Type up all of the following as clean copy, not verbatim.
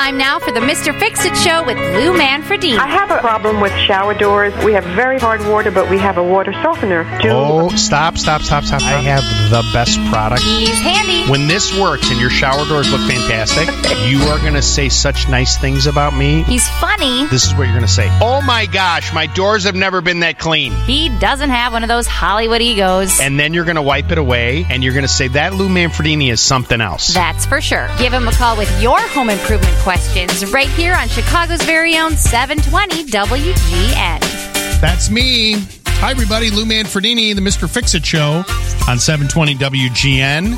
Time now for the Mr. Fix-It Show with Lou Manfredini. I have a problem with shower doors. We have very hard water, but we have a water softener. Stop. I have the best product. He's handy. When this works and your shower doors look fantastic, you are going to say such nice things about me. He's funny. This is what you're going to say. Oh my gosh, my doors have never been that clean. He doesn't have one of those Hollywood egos. And then you're going to wipe it away, and you're going to say, that Lou Manfredini is something else. That's for sure. Give him a call with your home improvement questions right here on Chicago's very own 720 WGN. That's me. Hi, everybody. Lou Manfredini, the Mr. Fix-It Show on 720 WGN.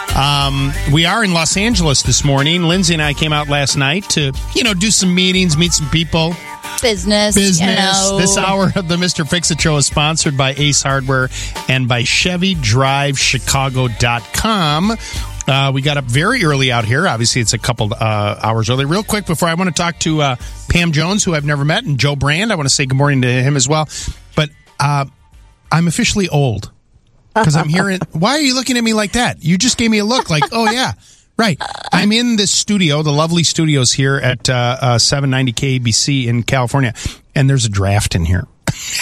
We are in Los Angeles this morning. Lindsay and I came out last night to, do some meetings, meet some people. Business. This hour of the Mr. Fix-It Show is sponsored by Ace Hardware and by ChevyDriveChicago.com. We got up very early out here. Obviously, it's a couple hours early. Real quick, before I want to talk to Pam Jones, who I've never met, and Joe Brand. I want to say good morning to him as well. But I'm officially old because I'm hearing. Why are you looking at me like that? You just gave me a look like, oh, yeah. Right. I'm in this studio, the lovely studios here at 790 KABC in California, and there's a draft in here.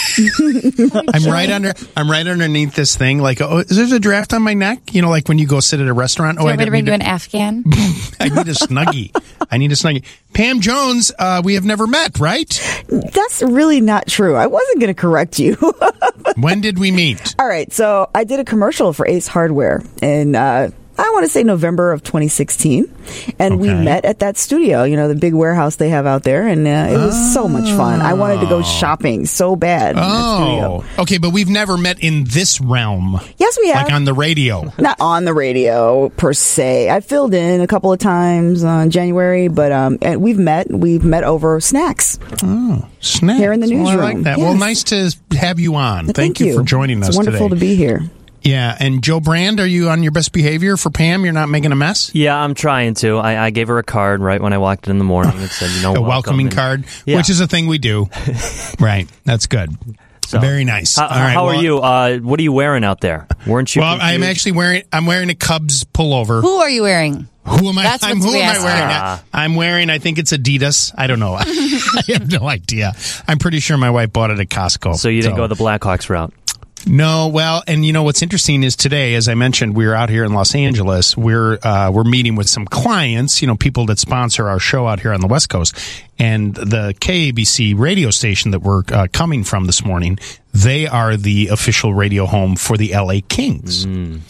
I'm right underneath this thing. Like, is there a draft on my neck? Like when you go sit at a restaurant. Do you want me to bring you an Afghan? I need a snuggie. Pam Jones, we have never met, right? That's really not true. I wasn't going to correct you. When did we meet? All right. So I did a commercial for Ace Hardware, and I want to say November of 2016. And we met at that studio, the big warehouse they have out there. And it was so much fun. I wanted to go shopping so bad. Oh, okay. But we've never met in this realm. Yes, we have. Like on the radio. Not on the radio, per se. I filled in a couple of times in January, but and we've met over snacks. Oh, snacks. Here in the newsroom. Well, I like that. Yes. Well, nice to have you on. Thank you for joining us today. It's wonderful to be here. Yeah, and Joe Brand, are you on your best behavior for Pam? You're not making a mess? Yeah, I'm trying to. I gave her a card right when I walked in the morning and said, a welcoming card, which is a thing we do. Right, that's good. So, very nice. How are you? What are you wearing out there? Weren't you? Well, I'm actually wearing a Cubs pullover. Who are you wearing? Who am I? That's who am I wearing? I'm wearing. I think it's Adidas. I don't know. I have no idea. I'm pretty sure my wife bought it at Costco. So you didn't go the Blackhawks route. No, well, and what's interesting is today, as I mentioned, we're out here in Los Angeles. We're meeting with some clients, people that sponsor our show out here on the West Coast, and the KABC radio station that we're coming from this morning. They are the official radio home for the LA Kings.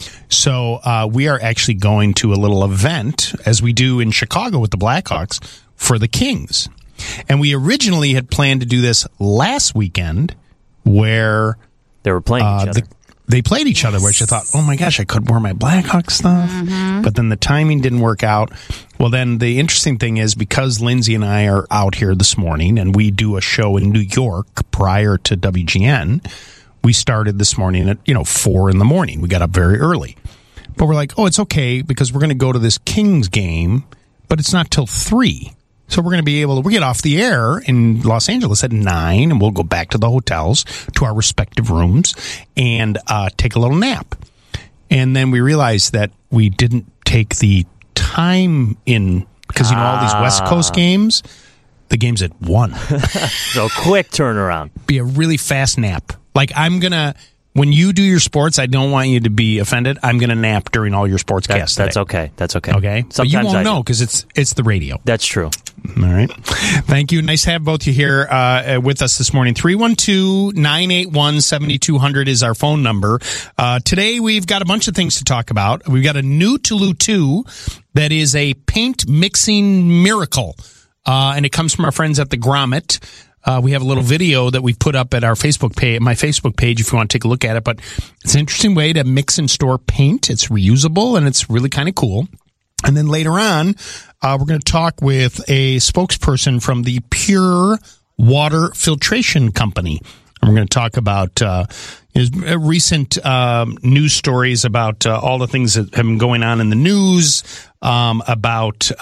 So we are actually going to a little event, as we do in Chicago with the Blackhawks, for the Kings, and we originally had planned to do this last weekend, where they were playing each other. They played each other, which I thought, oh my gosh, I could wear my Blackhawks stuff. But then the timing didn't work out. Well, then the interesting thing is, because Lindsay and I are out here this morning and we do a show in New York prior to WGN, we started this morning at 4 in the morning. We got up very early. But we're like, oh, it's okay because we're going to go to this Kings game, but it's not till 3. So we're going to be able to get off the air in Los Angeles at 9, and we'll go back to the hotels, to our respective rooms, and take a little nap. And then we realized that we didn't take the time in, because, all these West Coast games, the game's at 1. So quick turnaround. Be a really fast nap. Like, when you do your sports, I don't want you to be offended. I'm going to nap during all your sportscasts. That's okay. That's okay. Okay? But you won't know because it's the radio. That's true. All right. Thank you. Nice to have both you here with us this morning. 312-981-7200 is our phone number. Today we've got a bunch of things to talk about. We've got a new Tulu 2 that is a paint mixing miracle. And it comes from our friends at the Grommet. We have a little video that we've put up at our Facebook page, my Facebook page, if you want to take a look at it. But it's an interesting way to mix and store paint. It's reusable, and it's really kind of cool. And then later on, we're going to talk with a spokesperson from the Pure Water Filtration Company. And we're going to talk about recent news stories about all the things that have been going on in the news, about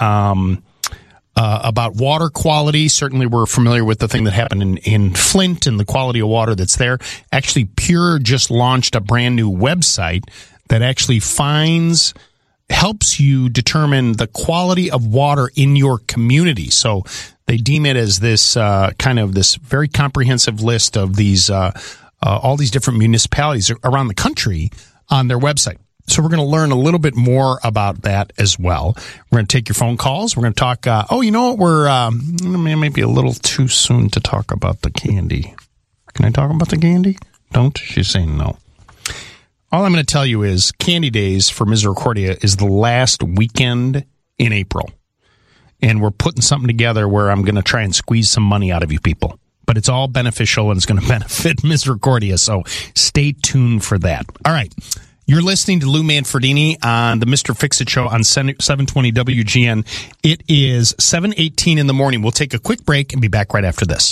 water quality. Certainly we're familiar with the thing that happened in Flint and the quality of water that's there. Actually, Pure just launched a brand new website that actually finds helps you determine the quality of water in your community. So they deem it as this kind of this very comprehensive list of these all these different municipalities around the country on their website. So we're going to learn a little bit more about that as well. We're going to take your phone calls. We're going to talk. You know what? We're maybe a little too soon to talk about the candy. Can I talk about the candy? Don't? She's saying no. All I'm going to tell you is Candy Days for Misericordia is the last weekend in April. And we're putting something together where I'm going to try and squeeze some money out of you people. But it's all beneficial and it's going to benefit Misericordia. So stay tuned for that. All right. You're listening to Lou Manfredini on the Mr. Fix-It Show on 720 WGN. It is 7:18 in the morning. We'll take a quick break and be back right after this.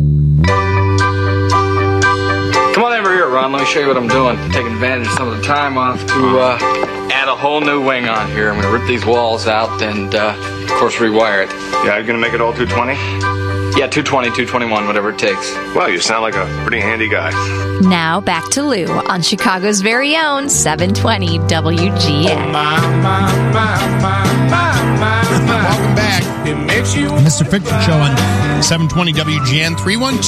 Come on over here, Ron. Let me show you what I'm doing. Taking advantage of some of the time off to add a whole new wing on here. I'm going to rip these walls out and, of course, rewire it. Yeah, you're going to make it all 220? Yeah, 220, 221, whatever it takes. Well, you sound like a pretty handy guy. Now back to Lou on Chicago's very own 720 WGN. Welcome back. Mr. Fix-It Show on 720 WGN.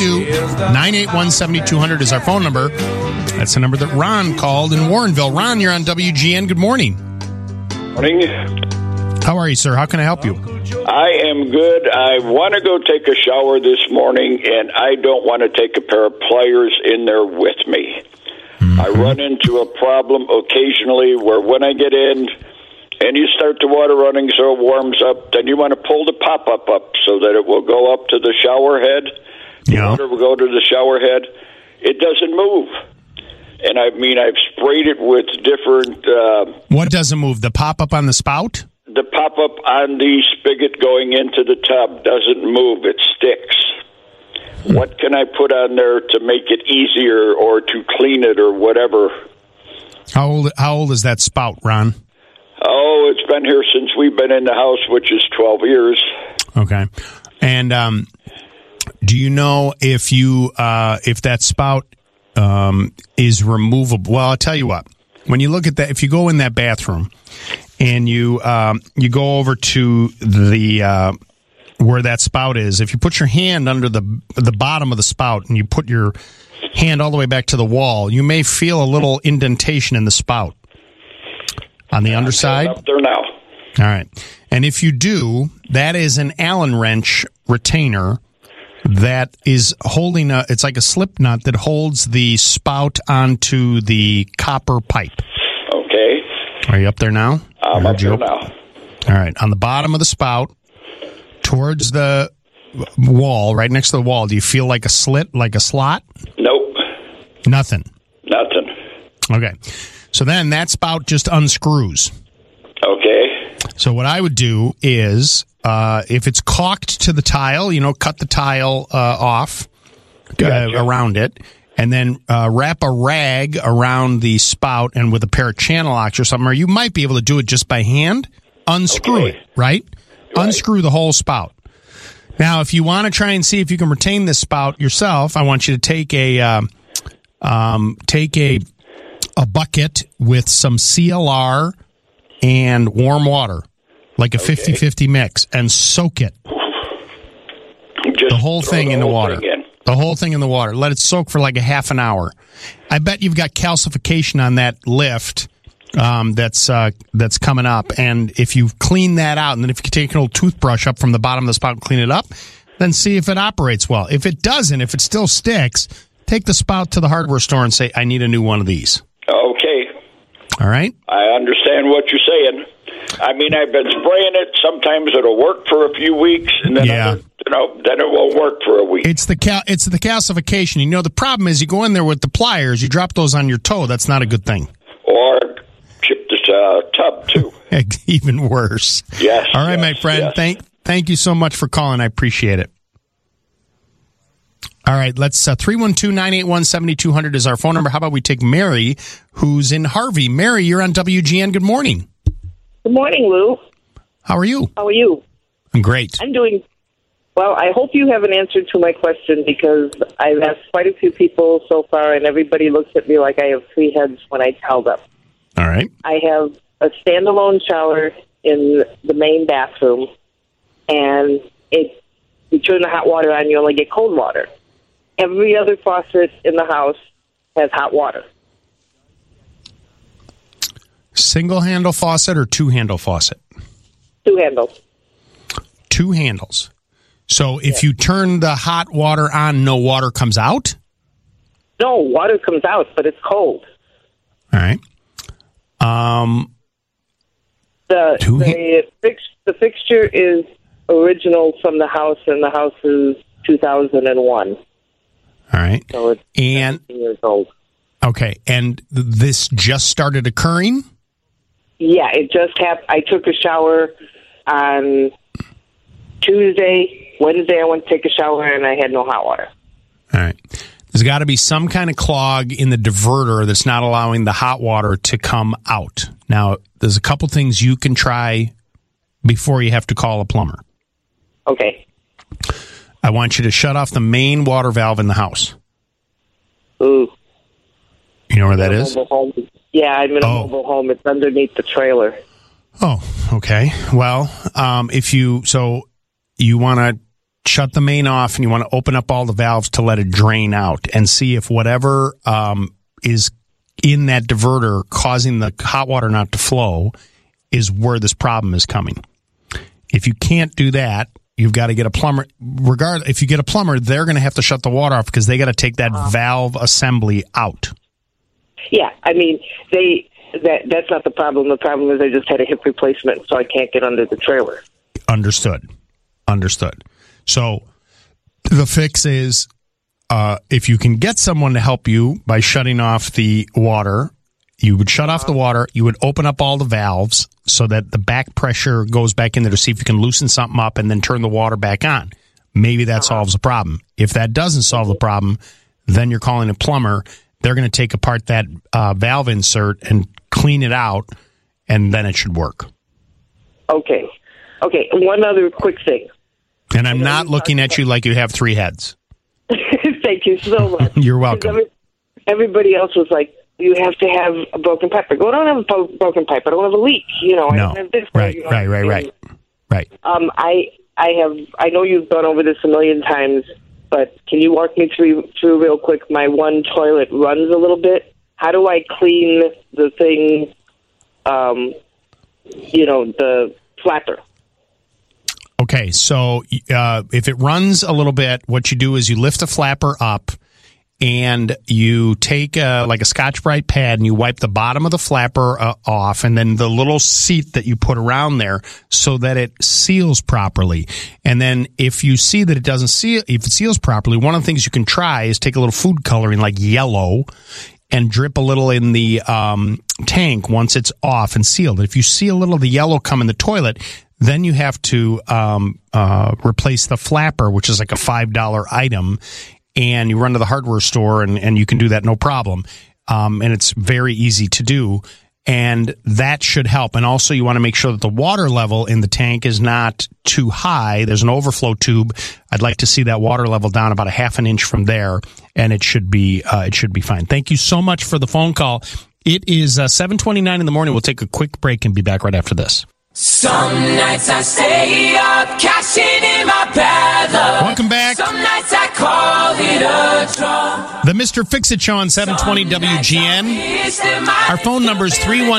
312-981-7200 is our phone number. That's the number that Ron called in Warrenville. Ron, you're on WGN. Good morning. Morning. How are you, sir? How can I help you? I am good. I want to go take a shower this morning, and I don't want to take a pair of pliers in there with me. Mm-hmm. I run into a problem occasionally where when I get in and you start the water running so it warms up, then you want to pull the pop-up up so that it will go up to the shower head. The water will go to the shower head. It doesn't move. And I mean, I've sprayed it with different... what doesn't move? The pop-up on the spout? The pop-up on the spigot going into the tub doesn't move. It sticks. What can I put on there to make it easier or to clean it or whatever? How old is that spout, Ron? Oh, it's been here since we've been in the house, which is 12 years. Okay. And do you know if that spout is removable? Well, I'll tell you what. When you look at that, if you go in that bathroom and you go over to the where that spout is, if you put your hand under the bottom of the spout and you put your hand all the way back to the wall, you may feel a little indentation in the spout on the underside. Up there now. All right. And if you do, that is an Allen wrench retainer that is holding it's like a slip nut that holds the spout onto the copper pipe. Okay. Are you up there now? I'm up there now. All right. On the bottom of the spout, towards the wall, right next to the wall, do you feel like a slit, like a slot? Nope. Nothing. Okay. So then that spout just unscrews. Okay. So what I would do is, if it's caulked to the tile, cut the tile off around it, and then wrap a rag around the spout and with a pair of channel locks or something, or you might be able to do it just by hand. Unscrew it, right? Unscrew the whole spout. Now, if you want to try and see if you can retain this spout yourself, I want you to take a bucket with some CLR and warm water, like a 50-50 mix, and soak it. Just the whole thing in the water. The whole thing in the water. Let it soak for like a half an hour. I bet you've got calcification on that lift that's coming up. And if you clean that out, and then if you can take an old toothbrush up from the bottom of the spout and clean it up, then see if it operates well. If it doesn't, if it still sticks, take the spout to the hardware store and say, I need a new one of these. Okay. All right? I understand what you're saying. I mean, I've been spraying it. Sometimes it'll work for a few weeks, and then then it won't work for a week. It's the calcification. The problem is you go in there with the pliers, you drop those on your toe. That's not a good thing. Or chip the tub, too. Even worse. Yes. All right, my friend. Yes. Thank you so much for calling. I appreciate it. All right, let's 312-981-7200 is our phone number. How about we take Mary, who's in Harvey. Mary, you're on WGN. Good morning. Good morning, Lou. How are you? How are you? I'm great. I'm doing well. I hope you have an answer to my question because I've asked quite a few people so far, and everybody looks at me like I have three heads when I tell them. All right. I have a standalone shower in the main bathroom, and you turn the hot water on, you only get cold water. Every other faucet in the house has hot water. Single handle faucet or two handle faucet? Two handles. Two handles. So if you turn the hot water on, no water comes out? No, water comes out, but it's cold. All right. The fixture is original from the house, and the house is 2001. All right. So it's 17 years old. Okay, and this just started occurring? Yeah, it just happened. I took a shower on Tuesday. Wednesday, I went to take a shower, and I had no hot water. All right. There's got to be some kind of clog in the diverter that's not allowing the hot water to come out. Now, there's a couple things you can try before you have to call a plumber. Okay. I want you to shut off the main water valve in the house. Ooh. You know where that is? Yeah, I'm in a mobile home. It's underneath the trailer. Oh, okay. Well, if you want to shut the main off and you want to open up all the valves to let it drain out and see if whatever is in that diverter causing the hot water not to flow is where this problem is coming. If you can't do that, you've got to get a plumber. If you get a plumber, they're going to have to shut the water off because they got to take that valve assembly out. Yeah, I mean, that's not the problem. The problem is I just had a hip replacement, so I can't get under the trailer. Understood. So the fix is if you can get someone to help you by shutting off the water, you would shut off the water, you would open up all the valves so that the back pressure goes back in there to see if you can loosen something up and then turn the water back on. Maybe that solves the problem. If that doesn't solve the problem, then you're calling a plumber. They're going to take apart that valve insert and clean it out, and then it should work. Okay. One other quick thing. And I'm not looking at you like you have three heads. Thank you so much. You're welcome. Everybody else was like, you have to have a broken pipe. I go, I don't have a broken pipe. I don't have a leak. I don't have this. Right. I know you've gone over this a million times, but can you walk me through real quick? My one toilet runs a little bit. How do I clean the thing, the flapper? Okay, so if it runs a little bit, what you do is you lift the flapper up and you take like a Scotch-Brite pad and you wipe the bottom of the flapper off and then the little seat that you put around there so that it seals properly. And then if you see that it doesn't seal, if it seals properly, one of the things you can try is take a little food coloring like yellow and drip a little in the tank once it's off and sealed. If you see a little of the yellow come in the toilet, then you have to replace the flapper, which is like a $5 item, and you run to the hardware store, and you can do that no problem. And it's very easy to do, and that should help. And also, you want to make sure that the water level in the tank is not too high. There's an overflow tube. I'd like to see that water level down about a half an inch from there, and it should be fine. Thank you so much for the phone call. It is 7:29 in the morning. We'll take a quick break and be back right after this. Some nights I stay up, cashing in my bad luck. Welcome back. Some nights I call it a draw. The Mr. Fix-It Show on 720 WGN. Our phone number is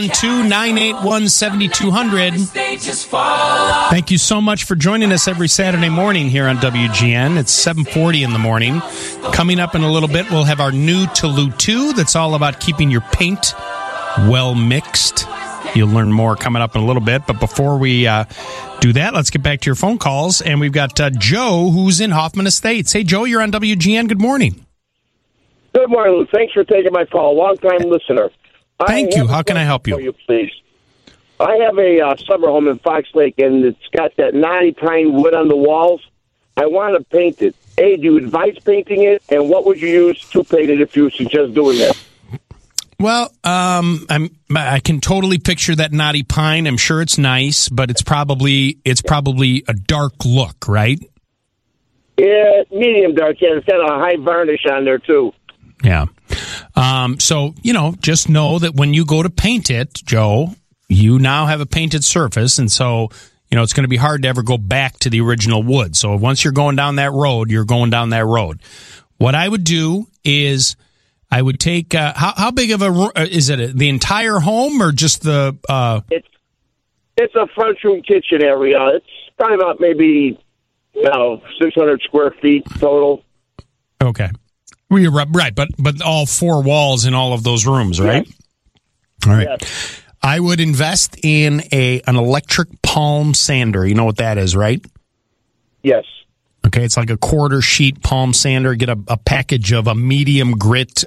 312-981-7200. Thank you so much for joining us every Saturday morning here on WGN. It's 7:40 in the morning. Coming up in a little bit, we'll have our new Toulouse 2 that's all about keeping your paint well mixed. You'll learn more coming up in a little bit. But before we do that, let's get back to your phone calls. And we've got Joe, who's in Hoffman Estates. Hey, Joe, you're on WGN. Good morning. Good morning. Thanks for taking my call. Long-time listener. Thank you. How can I help you? Please. I have a summer home in Fox Lake, and it's got that knotty pine wood on the walls. I want to paint it. A, do you advise painting it? And what would you use to paint it if you suggest doing that? Well, I can totally picture that knotty pine. I'm sure it's nice, but it's probably a dark look, right? Yeah, medium dark. Yeah, it's got a high varnish on there too. Yeah. So just know that when you go to paint it, Joe, you now have a painted surface, and so it's going to be hard to ever go back to the original wood. So once you're going down that road, you're going down that road. What I would do is I would take how big of is it? The entire home or just the? It's a front room kitchen area. It's probably about maybe 600 square feet total. Okay, well, you're right, but all four walls in all of those rooms, right? Yes. All right. Yes. I would invest in an electric palm sander. You know what that is, right? Yes. Okay, it's like a quarter sheet palm sander. Get a package of a medium grit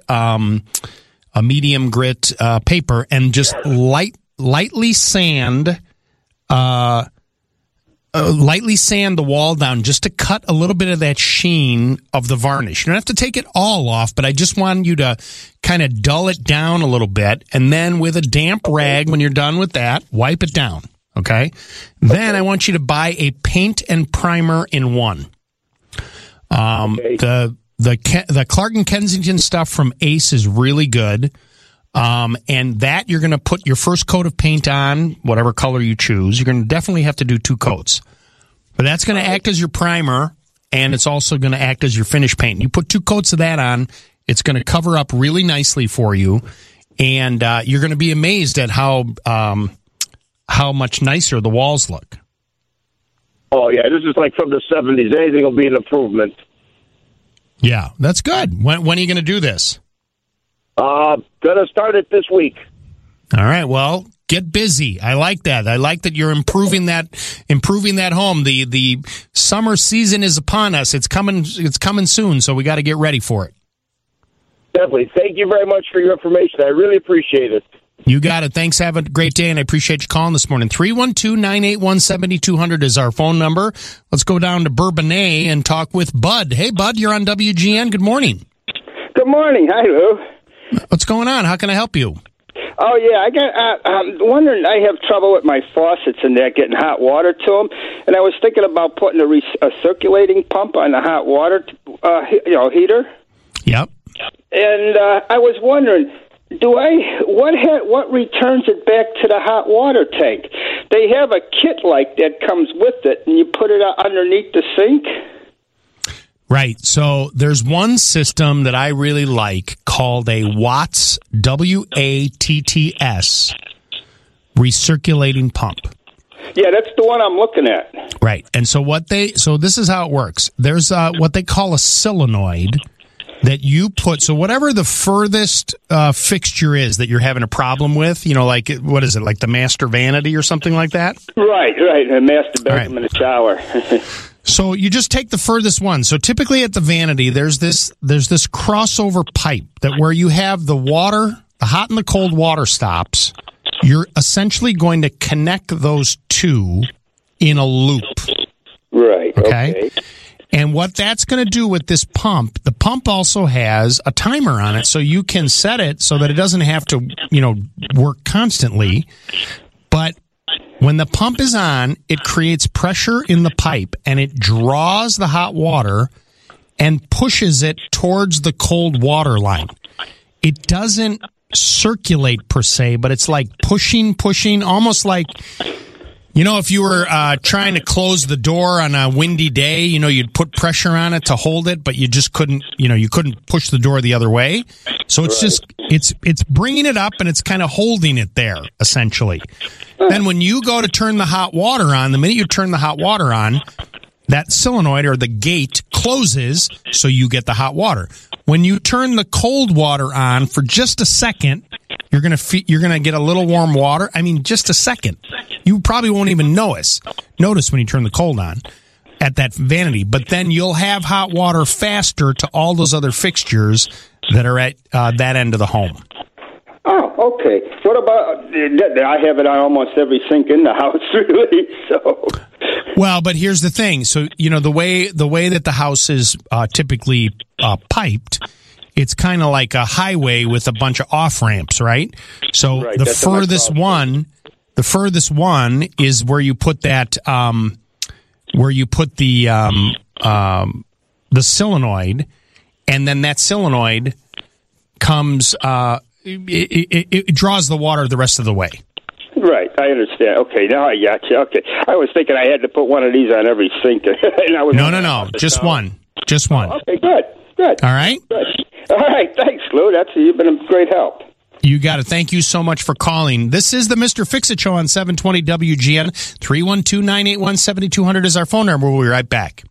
paper and just lightly sand the wall down just to cut a little bit of that sheen of the varnish. You don't have to take it all off, but I just want you to kind of dull it down a little bit, and then with a damp rag, when you're done with that, wipe it down, okay? Then I want you to buy a paint and primer in one. The Clark & Kensington stuff from Ace is really good. And that you're going to put your first coat of paint on, whatever color you choose. You're going to definitely have to do 2 coats. But that's going to act as your primer, and it's also going to act as your finish paint. You put 2 coats of that on, it's going to cover up really nicely for you, and you're going to be amazed at how much nicer the walls look. Oh, yeah, this is like from the 70s. Anything will be an improvement. Yeah, that's good. When are you going to do this? Gonna start it this week. All right. Well, get busy. I like that. I like that you're improving that home. The summer season is upon us. It's coming soon, so we got to get ready for it. Definitely. Thank you very much for your information. I really appreciate it. You got it. Thanks. Have a great day, and I appreciate you calling this morning. 312-981-7200 is our phone number. Let's go down to Bourbonnais and talk with Bud. Hey, Bud, you're on WGN. Good morning. Good morning. Hi, Lou. What's going on? How can I help you? Oh, yeah. I'm wondering, I have trouble with my faucets and they're getting hot water to them. And I was thinking about putting a circulating pump on the hot water heater. Yep. And I was wondering, what returns it back to the hot water tank? They have a kit like that comes with it, and you put it underneath the sink. Right. So there's one system that I really like called a Watts, WATTS, recirculating pump. Yeah, that's the one I'm looking at. Right. And so this is how it works. There's what they call a solenoid that you put, so whatever the furthest fixture is that you're having a problem with, like, what is it, like the master vanity or something like that? Right, a master bedroom in the shower. So you just take the furthest one. So typically at the vanity, there's this crossover pipe that where you have the water, the hot and the cold water stops. You're essentially going to connect those two in a loop. Right. Okay. And what that's going to do with this pump, the pump also has a timer on it, so you can set it so that it doesn't have to, work constantly. But when the pump is on, it creates pressure in the pipe, and it draws the hot water and pushes it towards the cold water line. It doesn't circulate per se, but it's like pushing, almost like, if you were trying to close the door on a windy day, you'd put pressure on it to hold it, but you just couldn't, you couldn't push the door the other way. So it's just, it's bringing it up and it's kind of holding it there, essentially. Then when you go to turn the hot water on, the minute you turn the hot water on, that solenoid or the gate closes, so you get the hot water. When you turn the cold water on for just a second, you're gonna get a little warm water. I mean, just a second. You probably won't even notice when you turn the cold on at that vanity. But then you'll have hot water faster to all those other fixtures that are at that end of the home. Oh, okay. What about, I have it on almost every sink in the house, really, so. Well, but here's the thing. So, the way that the house is typically piped, it's kind of like a highway with a bunch of off-ramps, right? So the furthest one is where you put that, the solenoid, and then that solenoid comes, it draws the water the rest of the way. Right. I understand. Okay, now I got you. Okay, I was thinking I had to put one of these on every sink. And I was No. Just one. Just one. Okay, good. All right? Good. All right, thanks, Lou. You've been a great help. You got it. Thank you so much for calling. This is the Mr. Fix-It Show on 720 WGN. 312-981-7200 is our phone number. We'll be right back.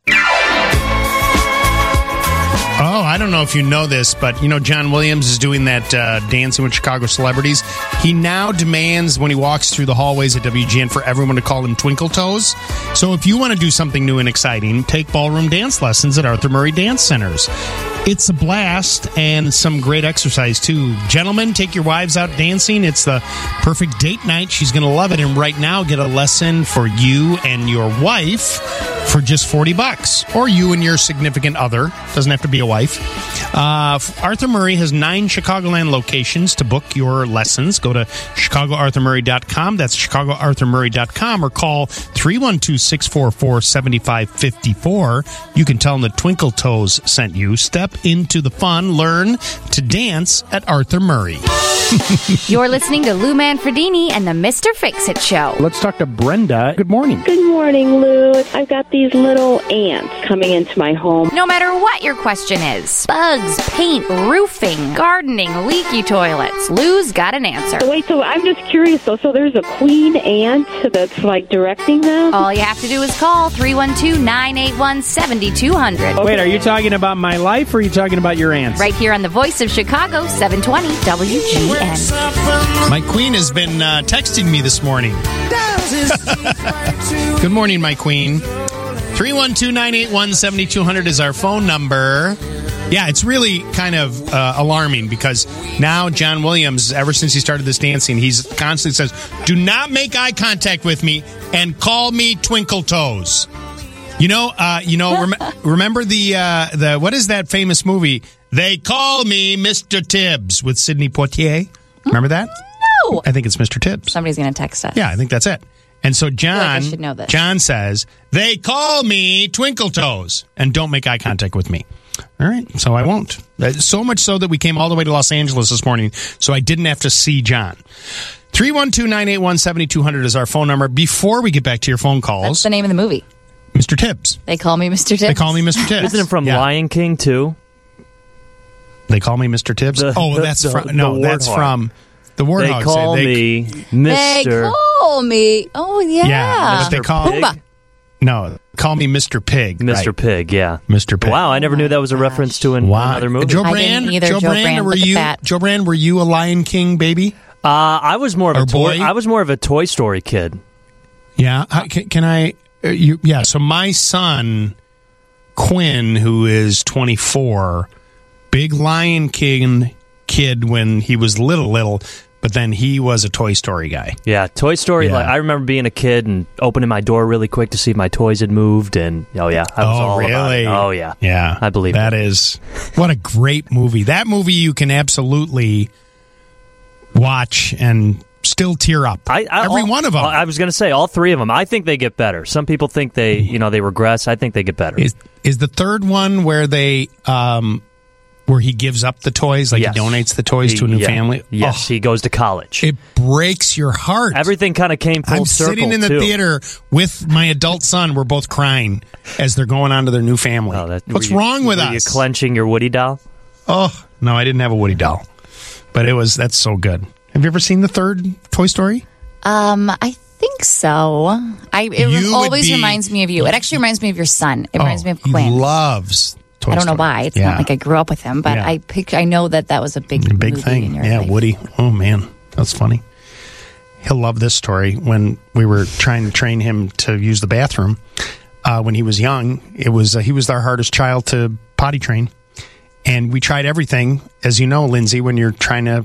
Oh, I don't know if you know this, but, John Williams is doing that Dancing with Chicago Celebrities. He now demands when he walks through the hallways at WGN for everyone to call him Twinkle Toes. So if you want to do something new and exciting, take ballroom dance lessons at Arthur Murray Dance Centers. It's a blast and some great exercise, too. Gentlemen, take your wives out dancing. It's the perfect date night. She's going to love it. And right now, get a lesson for you and your wife for just $40. Or you and your significant other. Doesn't have to be a wife. Arthur Murray has 9 Chicagoland locations to book your lessons. Go to ChicagoArthurMurray.com. That's ChicagoArthurMurray.com. Or call 312-644-7554. You can tell them the Twinkle Toes sent you. Step into the fun. Learn to dance at Arthur Murray. You're listening to Lou Manfredini and the Mr. Fix-It Show. Let's talk to Brenda. Good morning. Good morning, Lou. I've got these little ants coming into my home. No matter what your question is, bugs, paint, roofing, gardening, leaky toilets, Lou's got an answer. Wait, so I'm just curious, though. So there's a queen ant that's, directing them? All you have to do is call 312-981-7200. Wait, are you talking about my life or are you talking about your ants? Right here on the Voice of Chicago, 720 WGN. My queen has been texting me this morning. Good morning, my queen. 312-981-7200 is our phone number. Yeah, it's really kind of alarming because now John Williams, ever since he started this dancing, he's constantly says, do not make eye contact with me and call me Twinkle Toes. Remember the what is that famous movie? They Call Me Mr. Tibbs with Sidney Poitier. Remember that? No. I think it's Mr. Tibbs. Somebody's going to text us. Yeah, I think that's it. And so I should know this. John says, they call me Twinkle Toes and don't make eye contact with me. All right, so I won't. So much so that we came all the way to Los Angeles this morning, so I didn't have to see John. 312-981-7200 is our phone number. Before we get back to your phone calls. That's the name of the movie. Mr. Tibbs. They Call Me Mr. Tibbs. They Call Me Mr. Tibbs. Isn't it from Lion King, too? They Call Me Mr. Tibbs? That's from the Warthogs. They call me Mr. They call me. Oh, yeah. Yeah, but they call Pumbaa. No, call me Mr. Pig. Mr. Right. Pig, yeah. Mr. Pig. Wow, I never knew that was a reference to another movie. Joe Brand, were you a Lion King baby? I was more of a Toy Story kid. Yeah, can I? Yeah. So my son Quinn, who is 24, big Lion King kid when he was little. But then he was a Toy Story guy. Yeah, Toy Story. Yeah. I remember being a kid and opening my door really quick to see if my toys had moved. And I was all about it. Oh, yeah. Yeah. I believe that is what a great movie. That movie you can absolutely watch and still tear up. Every one of them. I was going to say all 3 of them. I think they get better. Some people think they regress. I think they get better. Is the third one where they where he gives up the toys, like he donates the toys to a new family? Yes, he goes to college. It breaks your heart. Everything kind of came full circle. I'm sitting in the theater with my adult son. We're both crying as they're going on to their new family. What's wrong with us? Were you clenching your Woody doll? Oh, no, I didn't have a Woody doll. But that's so good. Have you ever seen the third Toy Story? I think so. It always reminds me of you. It actually reminds me of your son. It reminds me of Quinn. He loves Toy I don't know Story. why. It's not like I grew up with him, but I know that was a big thing. In your life. Woody. Oh man, that's funny. He'll love this story. When we were trying to train him to use the bathroom when he was young, he was our hardest child to potty train, and we tried everything. As you know, Lindsay, when you're trying to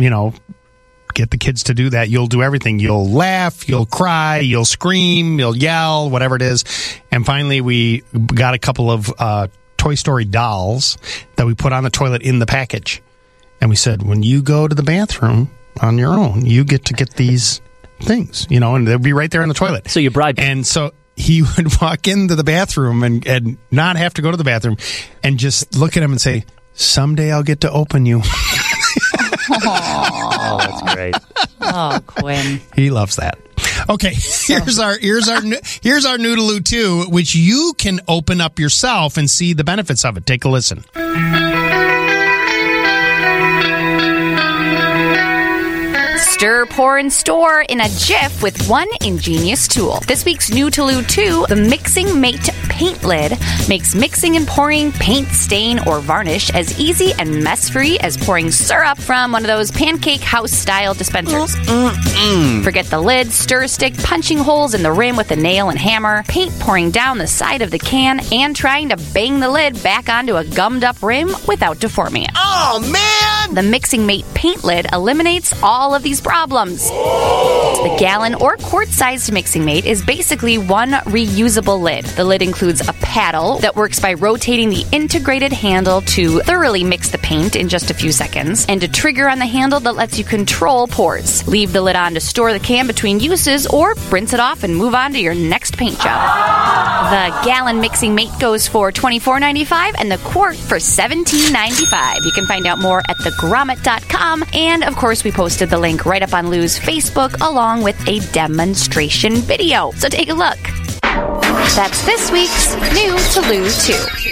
get the kids to do that, you'll do everything. You'll laugh, you'll cry, you'll scream, you'll yell, whatever it is. And finally, we got a couple of Toy Story dolls that we put on the toilet in the package. And we said, when you go to the bathroom on your own, you get to get these things, and they'll be right there in the toilet. So you bribed him. And so he would walk into the bathroom and not have to go to the bathroom and just look at him and say, someday I'll get to open you. Oh, that's great. Oh, Quinn. He loves that. Okay, here's our Noodaloo 2, which you can open up yourself and see the benefits of it. Take a listen. Stir, pour, and store in a jiff with one ingenious tool. This week's Noodaloo 2, the Mixing Mate Paint Lid, makes mixing and pouring paint, stain, or varnish as easy and mess-free as pouring syrup from one of those pancake house-style dispensers. Forget the lid, stir stick, punching holes in the rim with a nail and hammer, paint pouring down the side of the can, and trying to bang the lid back onto a gummed-up rim without deforming it. Oh, man! The Mixing Mate Paint Lid eliminates all of these problems. The gallon or quart-sized Mixing Mate is basically one reusable lid. The lid includes a paddle that works by rotating the integrated handle to thoroughly mix the paint in just a few seconds, and a trigger on the handle that lets you control pours. Leave the lid on to store the can between uses, or rinse it off and move on to your next paint job. The gallon Mixing Mate goes for $24.95 and the quart for $17.95. You can find out more at thegrommet.com, and of course we posted the link right up on Lou's Facebook along with a demonstration video. So take a look. That's this week's Noodaloo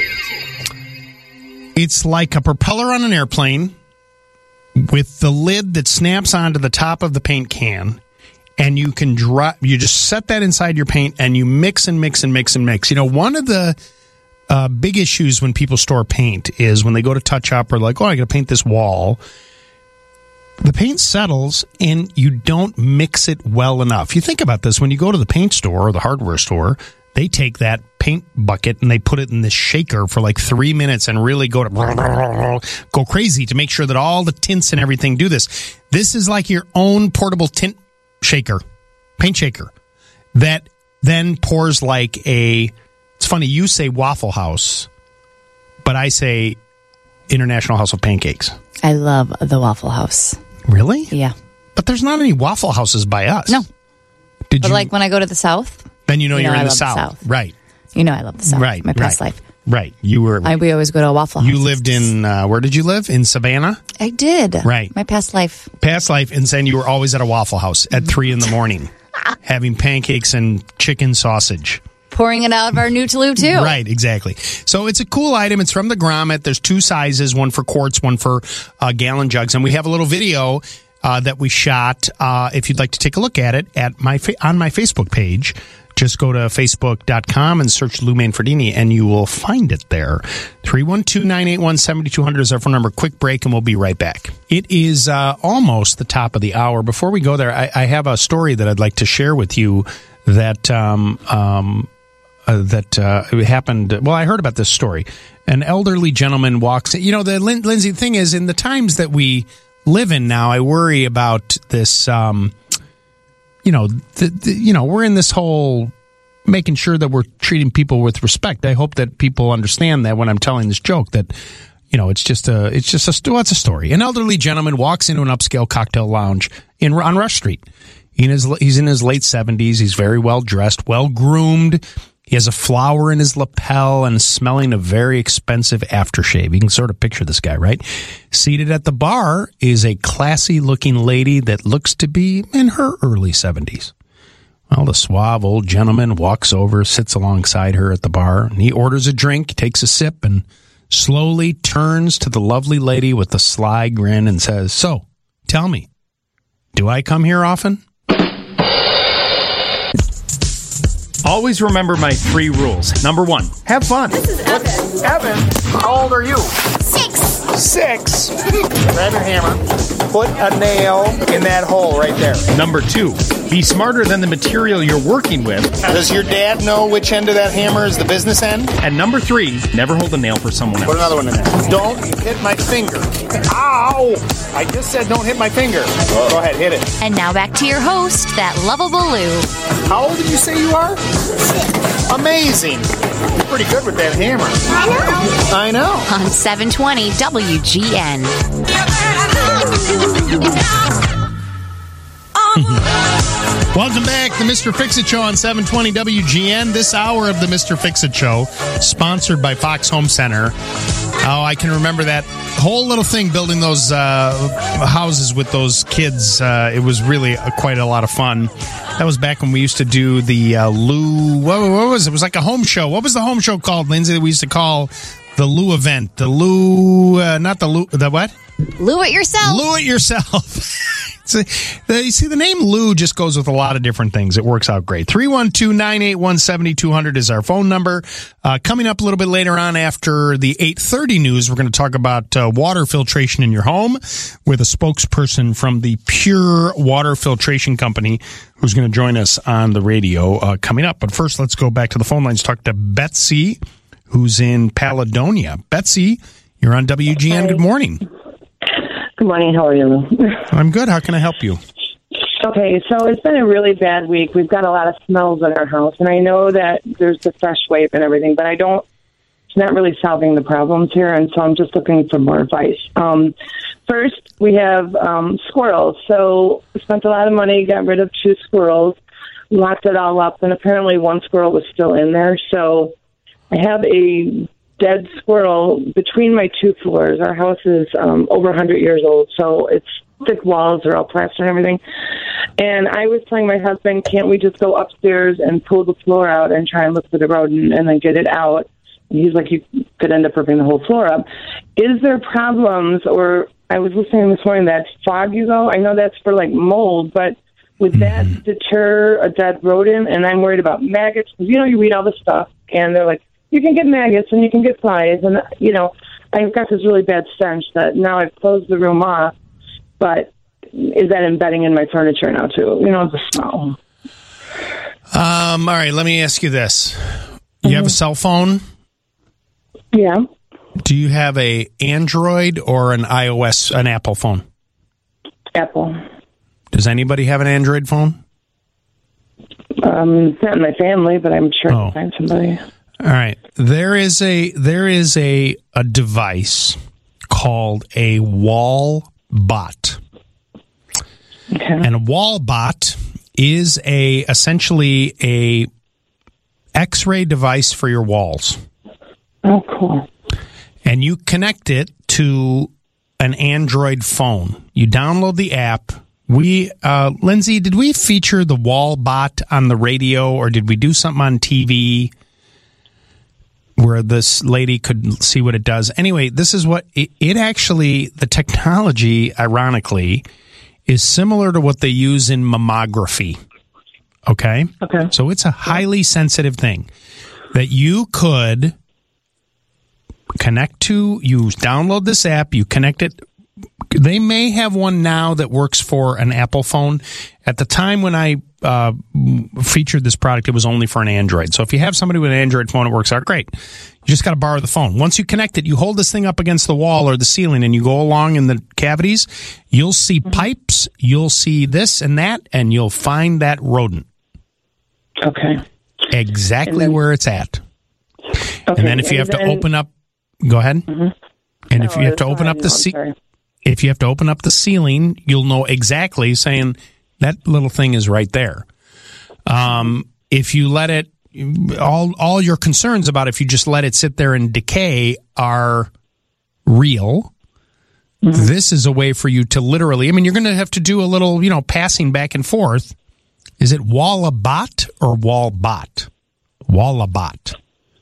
2. It's like a propeller on an airplane with the lid that snaps onto the top of the paint can, and you can you just set that inside your paint and you mix and mix and mix and mix. You know, one of the big issues when people store paint is when they go to touch up or like, oh, I got to paint this wall. The paint settles and you don't mix it well enough. You think about this, when you go to the paint store or the hardware store, they take that paint bucket and they put it in this shaker for like 3 minutes and really go crazy to make sure that all the tints and everything do this. This is like your own portable tint shaker, paint shaker, that then pours like it's funny, you say Waffle House, but I say International House of Pancakes. I love the Waffle House. Really? Yeah. But there's not any Waffle Houses by us. No. But like when I go to the South, then you're in the South. Right. You know I love the South. Right. My past life. Right. We always go to a Waffle House. You lived in, where did you live? In Savannah? I did. Right. My past life. And saying you were always at a Waffle House at 3 a.m. having pancakes and chicken sausage. Pouring it out of our Noodaloo too. Right, exactly. So it's a cool item. It's from the Grommet. There's 2 sizes, one for quarts, one for gallon jugs. And we have a little video that we shot. If you'd like to take a look at it on my Facebook page, just go to facebook.com and search Lou Manfredini and you will find it there. 312-981-7200 is our phone number. Quick break and we'll be right back. It is almost the top of the hour. Before we go there, I have a story that I'd like to share with you that happened. Well, I heard about this story. An elderly gentleman walks. You know, the Lindsay thing is, in the times that we live in now, I worry about this. We're in this whole making sure that we're treating people with respect. I hope that people understand that when I'm telling this joke that, it's a story. An elderly gentleman walks into an upscale cocktail lounge on Rush Street. He's in his late 70s. He's very well dressed, well groomed. He has a flower in his lapel and smelling a very expensive aftershave. You can sort of picture this guy, right? Seated at the bar is a classy-looking lady that looks to be in her early 70s. Well, the suave old gentleman walks over, sits alongside her at the bar, and he orders a drink, takes a sip, and slowly turns to the lovely lady with a sly grin and says, "So, tell me, do I come here often?" Always remember my 3 rules. Number 1, have fun. This is Evan. Evan, how old are you? 6. Grab your hammer. Put a nail in that hole right there. Number 2, be smarter than the material you're working with. Does your dad know which end of that hammer is the business end? And number 3, never hold a nail for someone else. Put another one in there. Don't hit my finger. Ow! I just said don't hit my finger. Go ahead, hit it. And now back to your host, that lovable Lou. How old did you say you are? 6. Amazing. You're pretty good with that hammer. I know. On 720 WGN. Welcome back to Mr. Fix-It Show on 720 WGN. This hour of the Mr. Fix-It Show, sponsored by Fox Home Center. Oh, I can remember that whole little thing, building those houses with those kids. It was really quite a lot of fun. That was back when we used to do the Lou. What was it? It was like a home show. What was the home show called, Lindsay, that we used to call the Lou event? The Lou, not the Lou, the what? Lou it yourself. Lou it yourself. You see, the name Lou just goes with a lot of different things. It works out great. 312-981-7200 is our phone number. Coming up a little bit later on after the 8:30 news, we're going to talk about water filtration in your home with a spokesperson from the Pure Water Filtration Company who's going to join us on the radio coming up. But first, let's go back to the phone lines, talk to Betsy, who's in Paledonia. Betsy, you're on WGN. Hi. Good morning. Good morning. How are you? I'm good. How can I help you? Okay, so it's been a really bad week. We've got a lot of smells in our house, and I know that there's the fresh wipe and everything, but it's not really solving the problems here, and so I'm just looking for more advice. First, we have squirrels. So we spent a lot of money, got rid of 2 squirrels, locked it all up, and apparently 1 squirrel was still in there. So I have a dead squirrel between my 2 floors. Our house is over 100 years old, so it's thick walls, they're all plaster and everything. And I was telling my husband, can't we just go upstairs and pull the floor out and try and look for the rodent and then get it out? And he's like, you could end up ripping the whole floor up. Is there problems, or I was listening this morning, that fog you go, I know that's for like mold, but would that deter a dead rodent? And I'm worried about maggots, because, you read all this stuff, and they're like, you can get maggots and you can get flies. And, I've got this really bad stench that now I've closed the room off, but is that embedding in my furniture now, too? The smell. All right, let me ask you this. You have a cell phone? Yeah. Do you have a Android or an iOS, an Apple phone? Apple. Does anybody have an Android phone? Not in my family, but I'm sure I'll find somebody. All right. There is a device called a wall bot. Okay. And a wall bot is essentially a X-ray device for your walls. Oh, cool. And you connect it to an Android phone. You download the app. Lindsay, did we feature the wall bot on the radio, or did we do something on TV where this lady could see what it does? Anyway, this is what it actually, the technology, ironically, is similar to what they use in mammography. Okay? Okay. So it's a highly sensitive thing that you could connect to. You download this app, you connect it. They may have one now that works for an Apple phone. At the time when I featured this product, it was only for an Android. So if you have somebody with an Android phone, it works out great. You just got to borrow the phone. Once you connect it, you hold this thing up against the wall or the ceiling, and you go along in the cavities. You'll see pipes, you'll see this and that, and you'll find that rodent. Okay. Exactly where it's at. Okay. And then if you have to open up, go ahead. Mm-hmm. And if you have to open up the if you have to open up the ceiling, you'll know exactly, saying that little thing is right there. If you let it, all your concerns about if you just let it sit there and decay are real. Mm-hmm. This is a way for you to literally, you're going to have to do a little, passing back and forth. Is it Wallabot or Wallbot? Wallabot.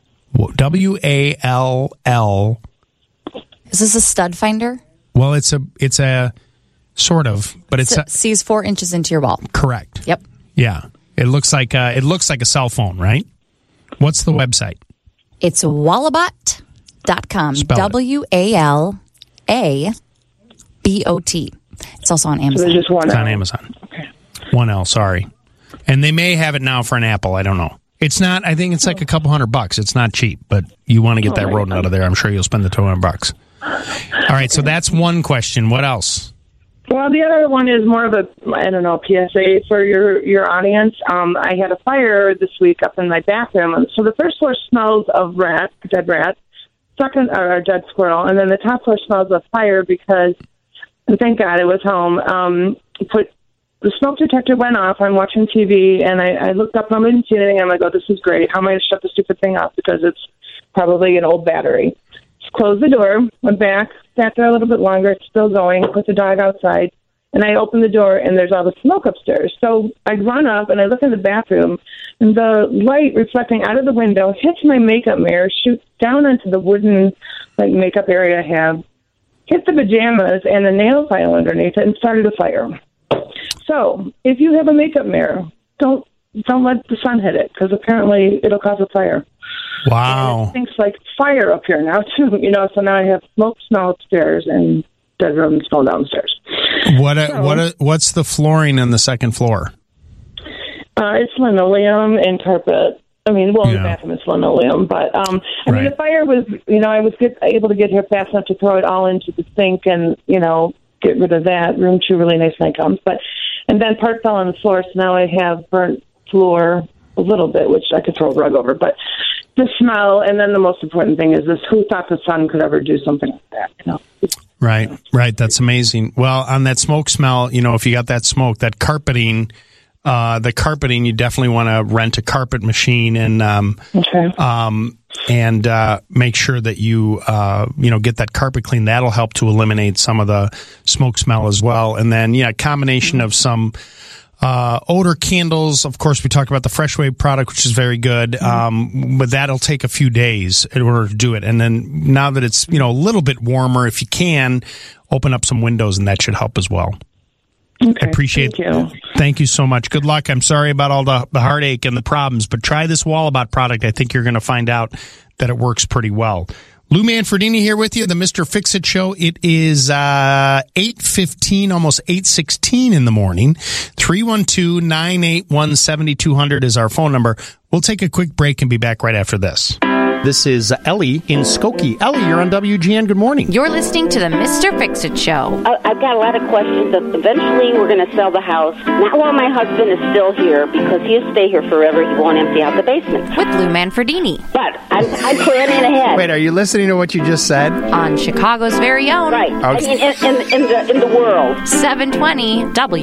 W-A-L-L. Is this a stud finder? Well, it's a sort of, but it sees 4 inches into your wall. Correct. Yep. Yeah. It looks like a cell phone, right? What's the website? It's wallabot.com. W-A-L-A-B-O-T. It's also on Amazon. So just one it's on Amazon. Okay. 1L, sorry. And they may have it now for an Apple. I don't know. It's not, I think it's like a couple $100. It's not cheap, but you want to get that rodent out of there. I'm sure you'll spend the $200. All right, so that's one question. What else? Well, the other one is more of a, PSA for your audience. I had a fire this week up in my bathroom. So the first floor smells of dead rat, second, or dead squirrel, and then the top floor smells of fire because, thank God it was home. The smoke detector went off. I'm watching TV, and I looked up, and I didn't see anything. I'm like, oh, this is great. How am I going to shut the stupid thing off? Because it's probably an old battery. closed the door, went back, sat there a little bit longer. It's still going. Put the dog outside. And I open the door, and there's all the smoke upstairs. So I run up, and I look in the bathroom, and the light reflecting out of the window hits my makeup mirror, shoots down onto the wooden makeup area I have, hit the pajamas and the nail file underneath it, and started a fire. So if you have a makeup mirror, don't let the sun hit it, because apparently it'll cause a fire. Wow. And it stinks like fire up here now, too. So now I have smoke smell upstairs and bedroom smell downstairs. What's the flooring on the second floor? It's linoleum and carpet. I mean, the bathroom is linoleum, but mean, the fire was, I was able to get here fast enough to throw it all into the sink and, get rid of that. Room 2, really nice nightgowns, and then part fell on the floor, so now I have burnt floor a little bit, which I could throw a rug over, but the smell, and then the most important thing is this: who thought the sun could ever do something like that? Right. That's amazing. Well, on that smoke smell, if you got that smoke, that carpeting, you definitely want to rent a carpet machine and make sure that you get that carpet clean. That'll help to eliminate some of the smoke smell as well. And then a combination of some odor candles. Of course, we talked about the Fresh Wave product, which is very good, but that'll take a few days in order to do it. And then now that it's a little bit warmer, if you can, open up some windows, and that should help as well. Okay, I appreciate it. Thank you so much. Good luck. I'm sorry about all the heartache and the problems, but try this Wallabout product. I think you're going to find out that it works pretty well. Lou Manfredini here with you, the Mr. Fix-It Show. It is 8:15, almost 8:16 in the morning. 312-981-7200 is our phone number. We'll take a quick break and be back right after this. This is Ellie in Skokie. Ellie, you're on WGN. Good morning. You're listening to the Mr. Fix-It Show. I've got a lot of questions. Eventually, we're going to sell the house. Not while my husband is still here, because he'll stay here forever. He won't empty out the basement. With Lou Manfredini. But I'm planning ahead. Wait, are you listening to what you just said? On Chicago's very own. Right. Okay. I mean, in the world. 720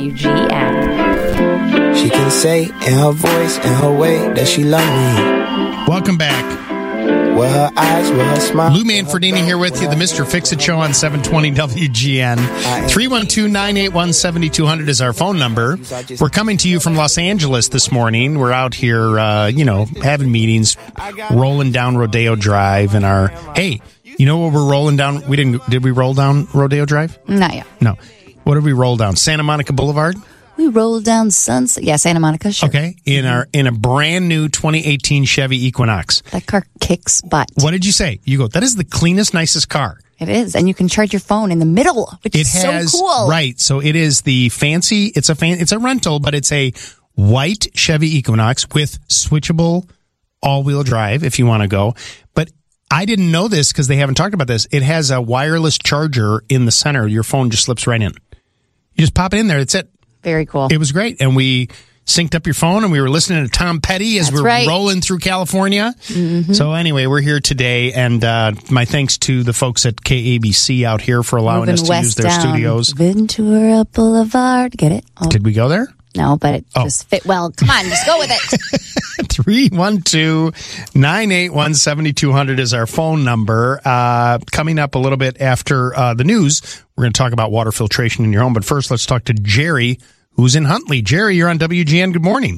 WGN. She can say in her voice, in her way, that she loves me. Welcome back. With her eyes, with her smile. Lou Manfredini here with you, the Mr. Fix-It Show on 720 WGN. 312-981-7200 is our phone number. We're coming to you from Los Angeles this morning. We're out here, having meetings, rolling down Rodeo Drive, and hey, you know what we're rolling down? Did we roll down Rodeo Drive? Not yet. No. What did we roll down? Santa Monica Boulevard? We rolled down Sunset. Yeah, Santa Monica, sure. Okay, in a brand new 2018 Chevy Equinox. That car kicks butt. What did you say? You go, that is the cleanest, nicest car. It is, and you can charge your phone in the middle, which is so cool. Right, so it is the fancy, it's a rental, but it's a white Chevy Equinox with switchable all-wheel drive if you want to go. But I didn't know this because they haven't talked about this. It has a wireless charger in the center. Your phone just slips right in. You just pop it in there, that's it. Very cool. It was great. And we synced up your phone, and we were listening to Tom Petty as we're rolling through California. Mm-hmm. So anyway, we're here today, and my thanks to the folks at KABC out here for allowing us to use their studios. Ventura Boulevard. Get it? Oh. Did we go there? No, but it just fit well. Come on, just go with it. 312-981-7200 is our phone number. Coming up a little bit after the news, we're going to talk about water filtration in your home. But first, let's talk to Jerry, who's in Huntley. Jerry, you're on WGN. Good morning.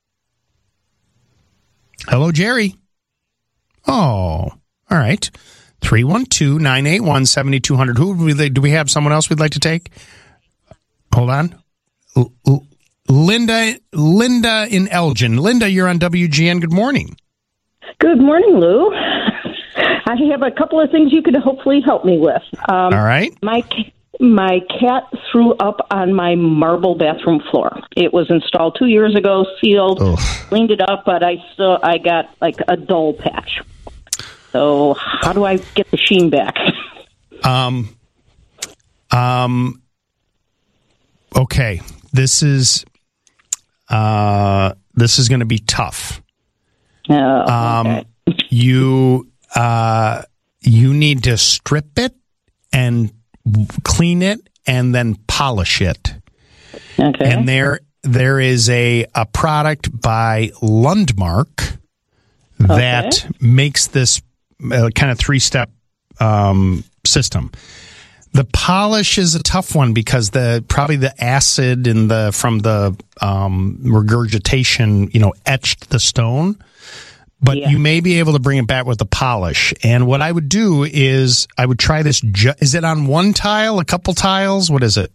Hello, Jerry. Oh, all right. 312-981-7200. Do we have someone else we'd like to take? Hold on. Linda in Elgin. Linda, you're on WGN. Good morning. Good morning, Lou. I have a couple of things you could hopefully help me with. All right. My cat threw up on my marble bathroom floor. It was installed 2 years ago, sealed, cleaned it up, but I got like a dull patch. So how do I get the sheen back? Okay. This is going to be tough. Okay. You need to strip it and clean it and then polish it. Okay. And there is a product by Lundmark that makes this kind of 3-step system. The polish is a tough one because probably the acid from the regurgitation, etched the stone. But you may be able to bring it back with the polish. And what I would do is I would try this. Is it on one tile, a couple tiles? What is it?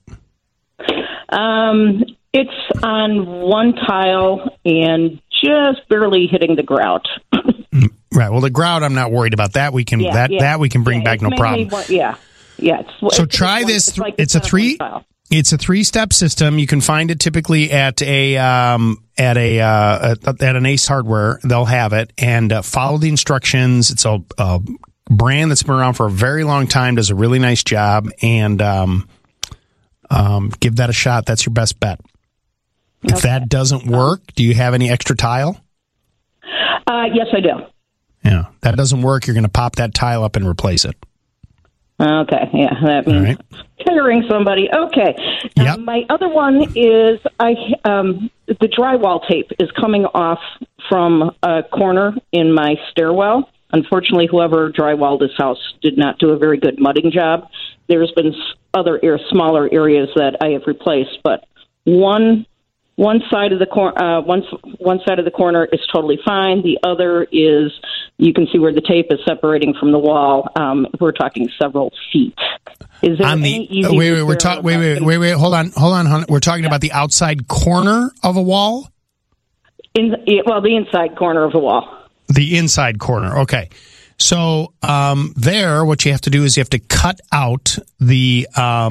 It's on one tile and just barely hitting the grout. Right. Well, the grout, I'm not worried about that. We can that we can bring back, no problem. So try this. It's a 3-step system. You can find it typically at an Ace Hardware. They'll have it, and follow the instructions. It's a brand that's been around for a very long time. Does a really nice job, and give that a shot. That's your best bet. If that doesn't work, do you have any extra tile? Yes, I do. Yeah, that doesn't work. You're going to pop that tile up and replace it. Okay, yeah, that means hiring somebody. Okay. Yep. My other one is the drywall tape is coming off from a corner in my stairwell. Unfortunately, whoever drywalled this house did not do a very good mudding job. There's been other smaller areas that I have replaced, but one side of the one side of the corner is totally fine. The other is, you can see where the tape is separating from the wall. We're talking several feet. Is there any easy? Wait. Hold on, hon. We're talking about the outside corner of a wall. The inside corner of a wall. The inside corner. Okay. So what you have to do is you have to cut out the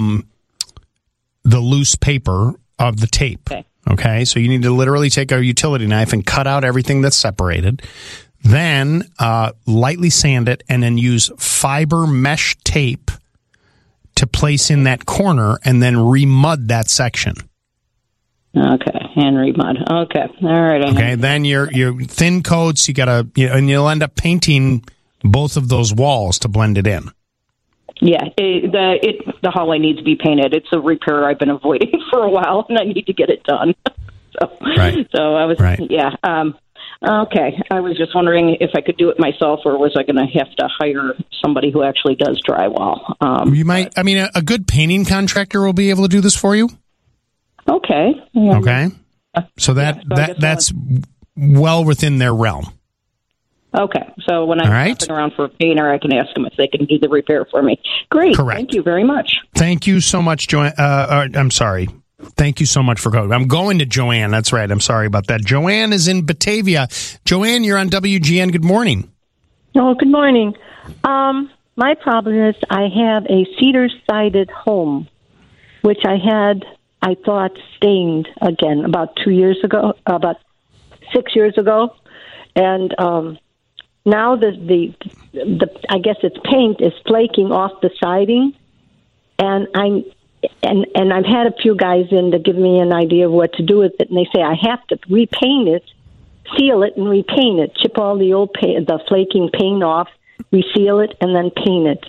loose paper of the tape. Okay. So you need to literally take a utility knife and cut out everything that's separated. Then lightly sand it, and then use fiber mesh tape to place in that corner, and then remud that section. Okay, and remud. Okay, all right. Okay, then your thin coats. You gotta, and you'll end up painting both of those walls to blend it in. Yeah, the hallway needs to be painted. It's a repair I've been avoiding for a while, and I need to get it done. So I was okay. I was just wondering if I could do it myself, or was I going to have to hire somebody who actually does drywall? You might. I mean, a good painting contractor will be able to do this for you. Okay. Okay. So that's well within their realm. Okay. So when I'm shopping around for a painter, I can ask them if they can do the repair for me. Great. Correct. Thank you very much. Thank you so much, Joanne. I'm sorry. Thank you so much for calling. I'm going to Joanne. That's right. I'm sorry about that. Joanne is in Batavia. Joanne, you're on WGN. Good morning. Oh, good morning. My problem is I have a cedar-sided home, which I thought stained again about 6 years ago. And now the I guess it's paint is flaking off the siding, and I've had a few guys in to give me an idea of what to do with it, and they say I have to repaint it, seal it, and repaint it, chip all the old paint, the flaking paint off, reseal it, and then paint it.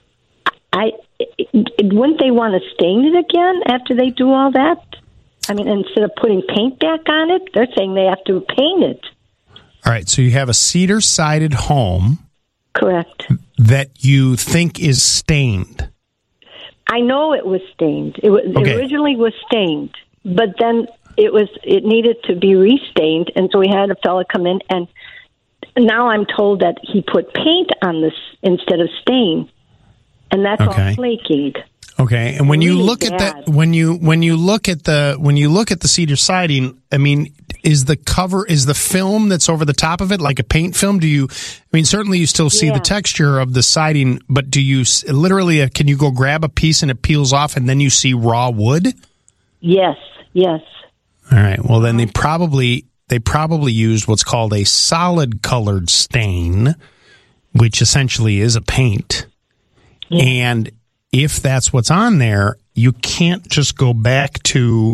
Wouldn't they want to stain it again after they do all that? I mean, instead of putting paint back on it, they're saying they have to paint it. All right, so you have a cedar-sided home. Correct. That you think is stained. I know it was stained. It originally was stained, but then it needed to be restained, and so we had a fella come in, and now I'm told that he put paint on this instead of stain, and that's all flaking. Okay, and when you look at that, when you look at the cedar siding, I mean, is the film that's over the top of it like a paint film? Certainly you still see the texture of the siding, but do you literally can you go grab a piece and it peels off and then you see raw wood? Yes. All right. Well, then they probably used what's called a solid colored stain, which essentially is a paint, and if that's what's on there, you can't just go back to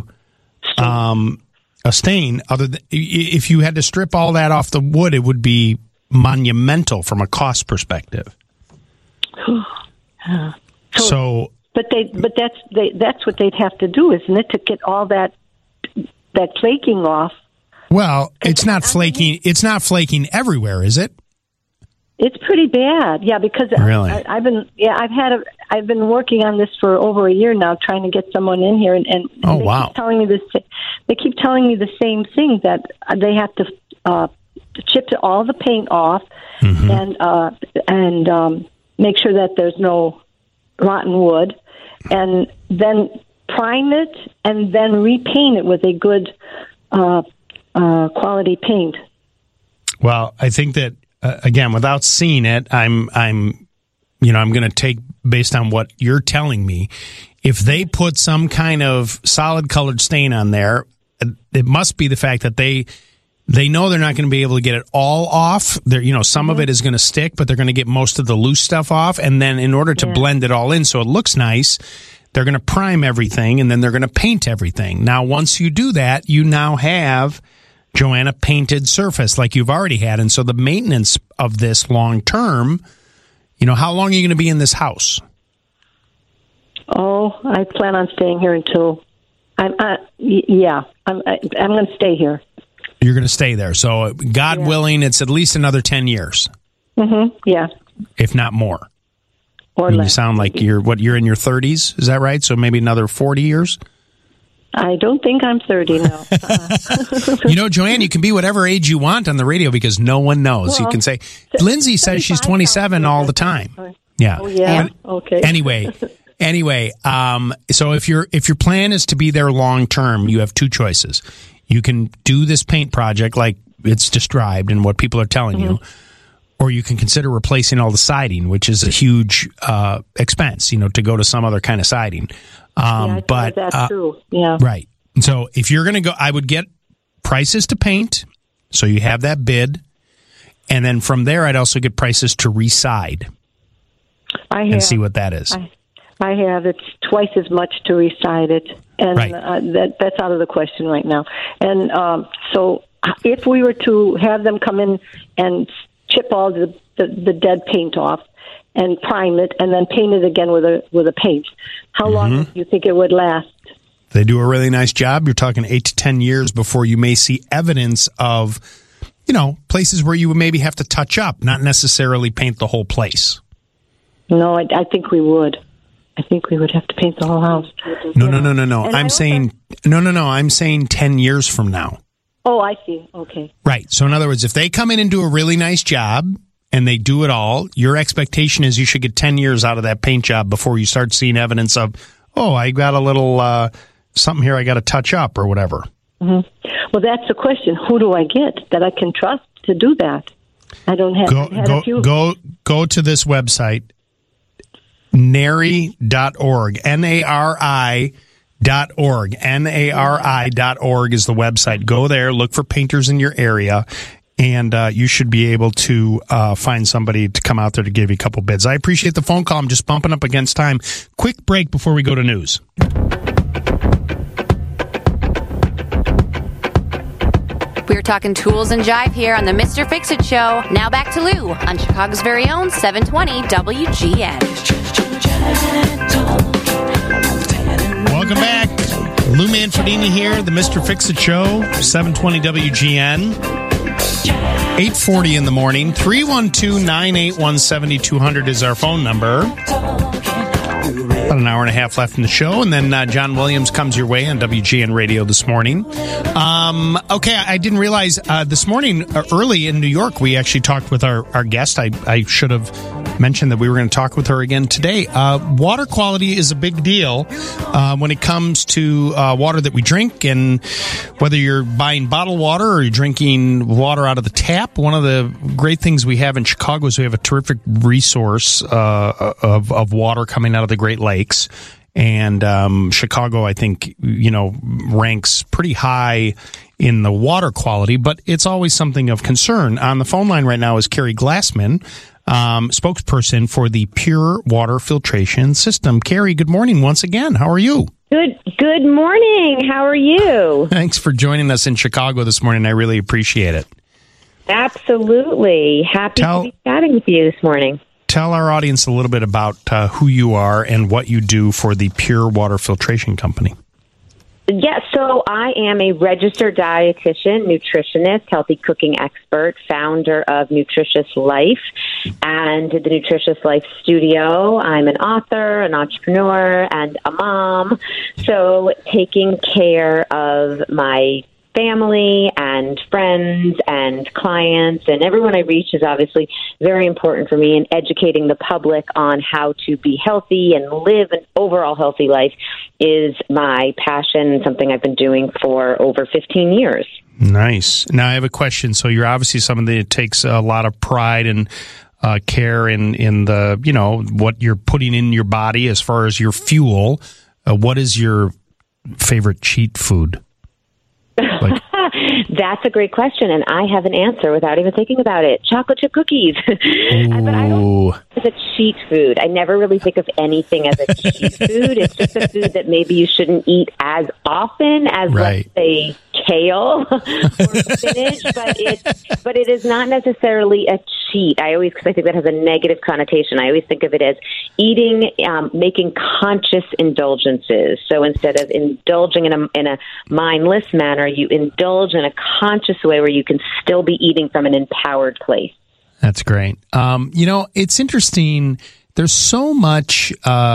a stain. Other than if you had to strip all that off the wood, it would be monumental from a cost perspective. But that's what they'd have to do, isn't it, to get all that flaking off? Well, it's not flaking. It's not flaking everywhere, is it? It's pretty bad, yeah. Because really? I've been working on this for over a year now, trying to get someone in here, and oh, they wow. keep telling me this. They keep telling me the same thing, that they have to chip all the paint off and make sure that there's no rotten wood, and then prime it, and then repaint it with a good quality paint. Well, I think that. Again, without seeing it, I'm going to take based on what you're telling me. If they put some kind of solid colored stain on there, it must be the fact that they know they're not going to be able to get it all off. Some of it is going to stick, but they're going to get most of the loose stuff off. And then in order to blend it all in so it looks nice, they're going to prime everything, and then they're going to paint everything. Now, once you do that, you now have, Joanna, painted surface like you've already had. And so the maintenance of this long term, how long are you going to be in this house? Oh, I plan on staying here until I'm going to stay here. You're going to stay there. So God willing, it's at least another 10 years. Mm-hmm. Yeah. If not more. Or less. You sound like you're in your 30s. Is that right? So maybe another 40 years? I don't think I'm 30 now. Joanne, you can be whatever age you want on the radio because no one knows. Well, you can say, Lindsay says she's 27 all the time. Yeah. Oh, yeah. Okay. Anyway, so if your plan is to be there long term, you have two choices. You can do this paint project like it's described and what people are telling you, or you can consider replacing all the siding, which is a huge expense, to go to some other kind of siding. But that's true. Yeah. Right. So if you're going to go, I would get prices to paint. So you have that bid. And then from there, I'd also get prices to reside. And see what that is. I have. It's twice as much to reside it. And that's out of the question right now. And so if we were to have them come in and chip all the dead paint off, and prime it, and then paint it again with a paint, how long do you think it would last? They do a really nice job. You're talking 8 to 10 years before you may see evidence of, places where you would maybe have to touch up, not necessarily paint the whole place. No, I think we would. I think we would have to paint the whole house. No. I'm saying 10 years from now. Oh, I see. Okay. Right. So in other words, if they come in and do a really nice job, and they do it all, your expectation is you should get 10 years out of that paint job before you start seeing evidence of, I got a little something here I got to touch up or whatever. Mm-hmm. Well, that's the question. Who do I get that I can trust to do that? I don't have Go to this website, nari.org, NARI.org. NARI.org is the website. Go there, look for painters in your area, and you should be able to find somebody to come out there to give you a couple bids. I appreciate the phone call. I'm just bumping up against time. Quick break before we go to news. We're talking tools and jive here on the Mr. Fix-It Show. Now back to Lou on Chicago's very own 720 WGN. Welcome back. Lou Manfredini here, the Mr. Fix-It Show, 720 WGN. 8:40 in the morning. 312-981-7200 is our phone number. About an hour and a half left in the show, and then John Williams comes your way on WGN Radio this morning. Okay, I didn't realize this morning early in New York, we actually talked with our guest. I should have mentioned that we were going to talk with her again today. Water quality is a big deal when it comes to water that we drink, and whether you're buying bottled water or you're drinking water out of the tap. One of the great things we have in Chicago is we have a terrific resource of water coming out of the Great Lakes. And Chicago, I think, ranks pretty high in the water quality, but it's always something of concern. On the phone line right now is Carrie Glassman, spokesperson for the Pure Water Filtration System. Carrie, good morning once again. How are you? Good morning. How are you? Thanks for joining us in Chicago this morning. I really appreciate it. Absolutely. Happy to be chatting with you this morning. Tell our audience a little bit about who you are and what you do for the Pure Water Filtration Company. Yes, so I am a registered dietitian, nutritionist, healthy cooking expert, founder of Nutritious Life and the Nutritious Life Studio. I'm an author, an entrepreneur, and a mom. So taking care of my family and friends and clients and everyone I reach is obviously very important for me, and educating the public on how to be healthy and live an overall healthy life is my passion and something I've been doing for over 15 years. Nice. Now I have a question. So you're obviously somebody that takes a lot of pride and care in the, you know, what you're putting in your body as far as your fuel. What is your favorite cheat food? That's a great question, and I have an answer without even thinking about it. Chocolate chip cookies. But I don't think it's a cheat food. I never really think of anything as a cheat food. It's just a food that maybe you shouldn't eat as often as, let's say, kale or spinach, but it is not necessarily a cheat. Because I think that has a negative connotation. I always think of it as eating, making conscious indulgences. So instead of indulging in a mindless manner, you indulge in a conscious way where you can still be eating from an empowered place. That's great. You know, it's interesting. There's so much,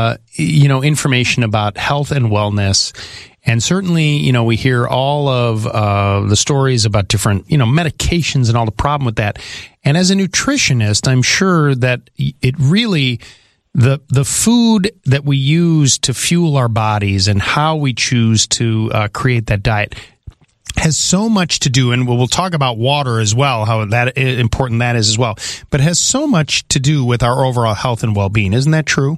information about health and wellness. And certainly, you know, we hear all of the stories about different, medications and all the problem with that. And as a nutritionist, I'm sure that it really, the food that we use to fuel our bodies and how we choose to create that diet has so much to do, and we'll talk about water as well, how that important that is as well, but has so much to do with our overall health and well-being. Isn't that true?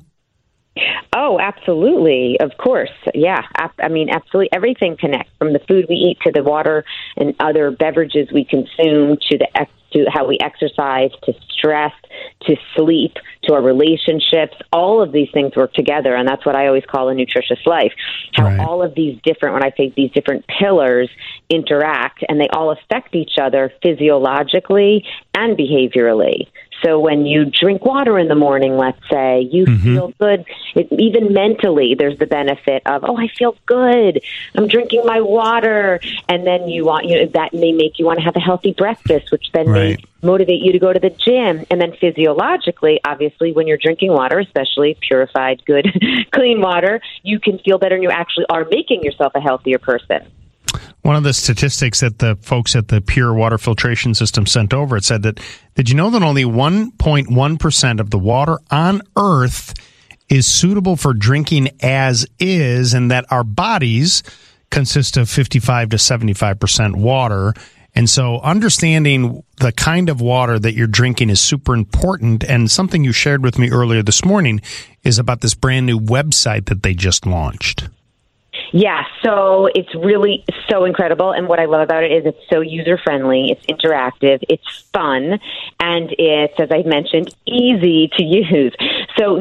Oh, absolutely. Of course. Yeah. Absolutely. Everything connects, from the food we eat to the water and other beverages we consume to how we exercise, to stress, to sleep, to our relationships. All of these things work together, and that's what I always call a nutritious life. How all of these different, when I say these different pillars, interact, and they all affect each other physiologically and behaviorally. So when you drink water in the morning, let's say, you feel good. Even mentally, there's the benefit of, I feel good. I'm drinking my water. And then that may make you want to have a healthy breakfast, which then may motivate you to go to the gym. And then physiologically, obviously, when you're drinking water, especially purified, good, clean water, you can feel better, and you actually are making yourself a healthier person. One of the statistics that the folks at the Pure Water Filtration System sent over, it said that, did you know that only 1.1% of the water on Earth is suitable for drinking as is, and that our bodies consist of 55 to 75% water? And so understanding the kind of water that you're drinking is super important. And something you shared with me earlier this morning is about this brand new website that they just launched. Yeah, so it's really so incredible, and what I love about it is it's so user-friendly, it's interactive, it's fun, and it's, as I mentioned, easy to use. So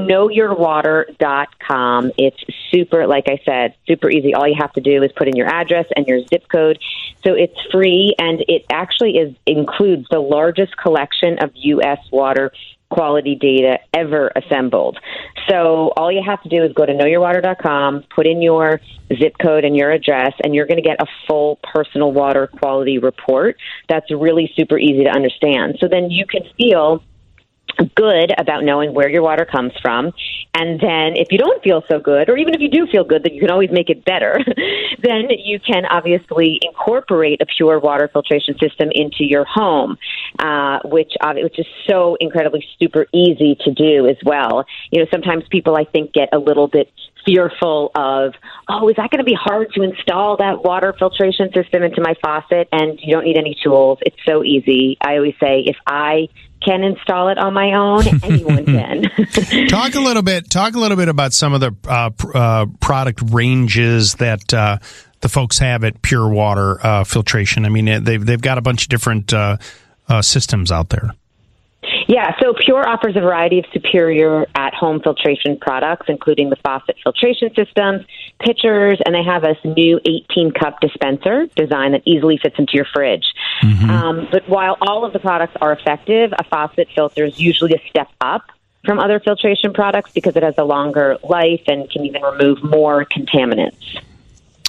knowyourwater.com, it's super, like I said, super easy. All you have to do is put in your address and your zip code. So it's free, and it actually includes the largest collection of U.S. water quality data ever assembled. So all you have to do is go to knowyourwater.com, put in your zip code and your address, and you're going to get a full personal water quality report that's really super easy to understand. So then you can feel good about knowing where your water comes from. And then if you don't feel so good, or even if you do feel good, that you can always make it better, then you can obviously incorporate a pure water filtration system into your home, which is so incredibly super easy to do as well. Sometimes people, I think, get a little bit fearful of, is that going to be hard to install that water filtration system into my faucet? And you don't need any tools. It's so easy. I always say, if I can install it on my own, anyone can. Talk a little bit about some of the product ranges that the folks have at Pure Water Filtration. I mean, they've got a bunch of different systems out there. Yeah, so Pure offers a variety of superior at-home filtration products, including the faucet filtration systems, pitchers, and they have a new 18-cup dispenser design that easily fits into your fridge. But while all of the products are effective, a faucet filter is usually a step up from other filtration products because it has a longer life and can even remove more contaminants.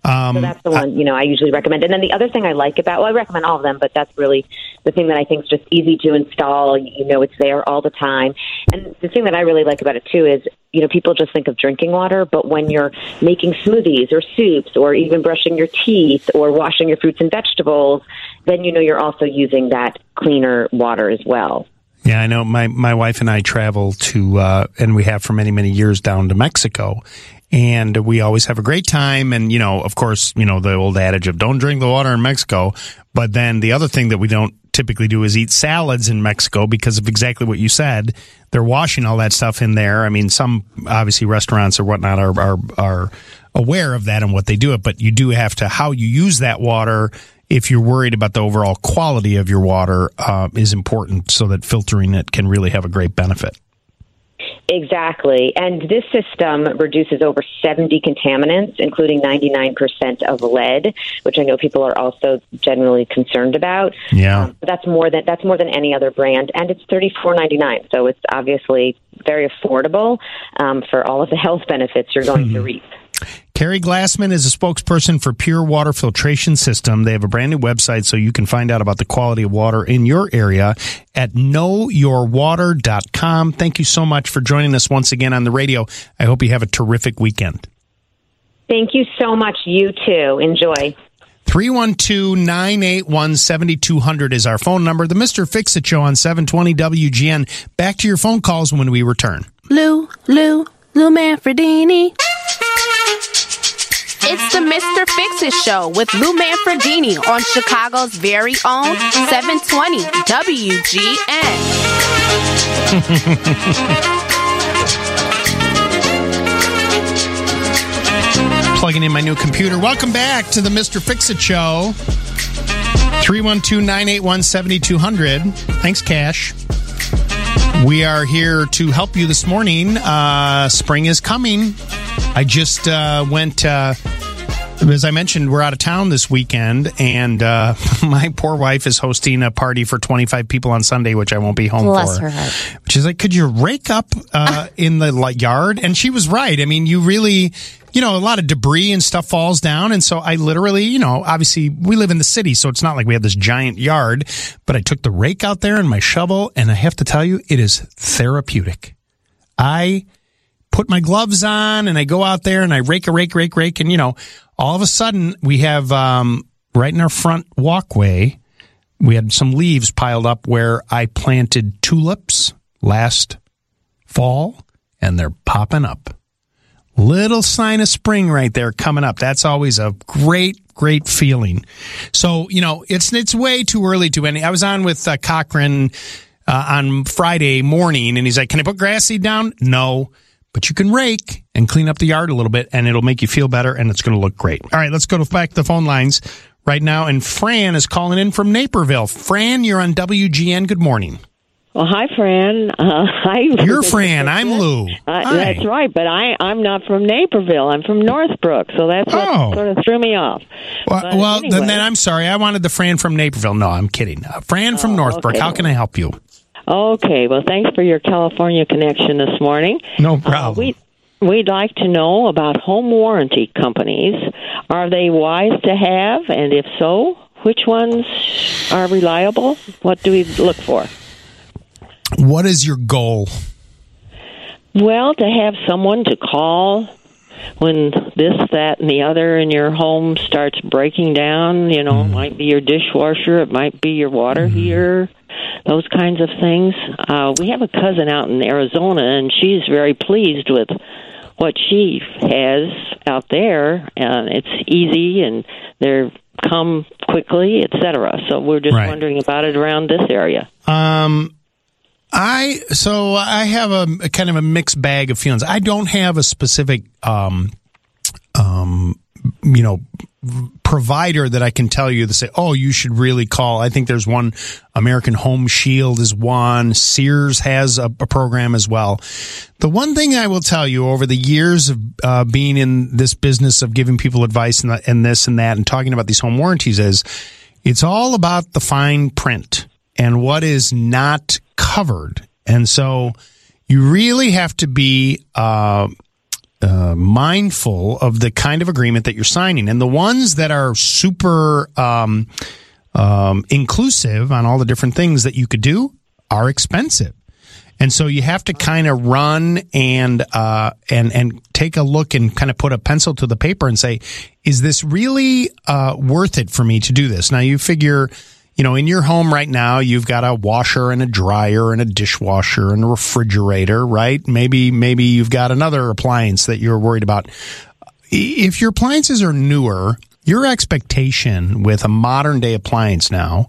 So that's the one, I usually recommend. And then the other thing I like I recommend all of them, but that's really the thing that I think is just easy to install. It's there all the time. And the thing that I really like about it, too, is, people just think of drinking water, but when you're making smoothies or soups or even brushing your teeth or washing your fruits and vegetables, then you're also using that cleaner water as well. Yeah, I know. My wife and I travel to, and we have for many, many years, down to Mexico. And we always have a great time. And, of course, the old adage of don't drink the water in Mexico. But then the other thing that we don't typically do is eat salads in Mexico because of exactly what you said. They're washing all that stuff in there. I mean, some obviously restaurants or whatnot are aware of that and what they do it. But you do have to, how you use that water, if you're worried about the overall quality of your water, is important so that filtering it can really have a great benefit. Exactly. And this system reduces over 70 contaminants, including 99% of lead, which I know people are also generally concerned about. Yeah. That's more than any other brand, and it's $34.99. So it's obviously very affordable for all of the health benefits you're going to reap. Carrie Glassman is a spokesperson for Pure Water Filtration System. They have a brand new website so you can find out about the quality of water in your area at knowyourwater.com. Thank you so much for joining us once again on the radio. I hope you have a terrific weekend. Thank you so much. You too. Enjoy. 312-981-7200 is our phone number. The Mr. Fix-It Show on 720 WGN. Back to your phone calls when we return. Lou Manfredini. It's the Mr. Fix-It Show with Lou Manfredini on Chicago's very own 720 WGN. Plugging in my new computer. Welcome back to the Mr. Fix-It Show. 312-981-7200. Thanks, Cash. We are here to help you this morning. Spring is coming. I just went, as I mentioned, we're out of town this weekend, and my poor wife is hosting a party for 25 people on Sunday, which I won't be home Bless for. her heart. She's like, could you rake up in the yard? And she was right. I mean, you really... a lot of debris and stuff falls down. And so I literally, obviously we live in the city, so it's not like we have this giant yard, but I took the rake out there and my shovel, and I have to tell you, it is therapeutic. I put my gloves on and I go out there and I rake. And, all of a sudden we have, right in our front walkway, we had some leaves piled up where I planted tulips last fall, and they're popping up. Little sign of spring right there coming up. That's always a great feeling. So, it's way too early to any. I was on with Cochran on Friday morning, and he's like, can I put grass seed down? No, but you can rake and clean up the yard a little bit, and it'll make you feel better, and it's going to look great. All right, let's go back to the phone lines right now, and Fran is calling in from Naperville. Fran, you're on WGN. Good morning. Well, hi, Fran. You're Fran. I'm Lou. That's right, but I'm not from Naperville. I'm from Northbrook, so that's what sort of threw me off. Well, anyway. Then I'm sorry. I wanted the Fran from Naperville. No, I'm kidding. Fran from Northbrook. Okay. How can I help you? Okay. Well, thanks for your California connection this morning. No problem. We'd like to know about home warranty companies. Are they wise to have? And if so, which ones are reliable? What do we look for? What is your goal? Well, to have someone to call when this, that, and the other in your home starts breaking down. It might be your dishwasher, it might be your water heater, those kinds of things. We have a cousin out in Arizona, and she's very pleased with what she has out there. And it's easy, and they're come quickly, etc. So we're just wondering about it around this area. I have a kind of a mixed bag of feelings. I don't have a specific, provider that I can tell you to say, oh, you should really call. I think there's one, American Home Shield is one. Sears has a program as well. The one thing I will tell you over the years of being in this business of giving people advice and this and that and talking about these home warranties is it's all about the fine print and what is not covered. And so you really have to be mindful of the kind of agreement that you're signing. And the ones that are super inclusive on all the different things that you could do are expensive. And so you have to kind of run and take a look and kind of put a pencil to the paper and say, is this really worth it for me to do this? Now you figure, in your home right now, you've got a washer and a dryer and a dishwasher and a refrigerator, right? Maybe you've got another appliance that you're worried about. If your appliances are newer, your expectation with a modern day appliance now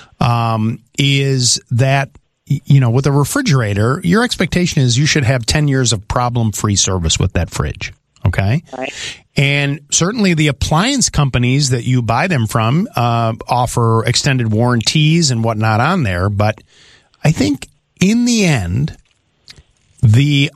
is that, with a refrigerator, your expectation is you should have 10 years of problem-free service with that fridge. Okay. Right. And certainly the appliance companies that you buy them from offer extended warranties and whatnot on there. But I think in the end, the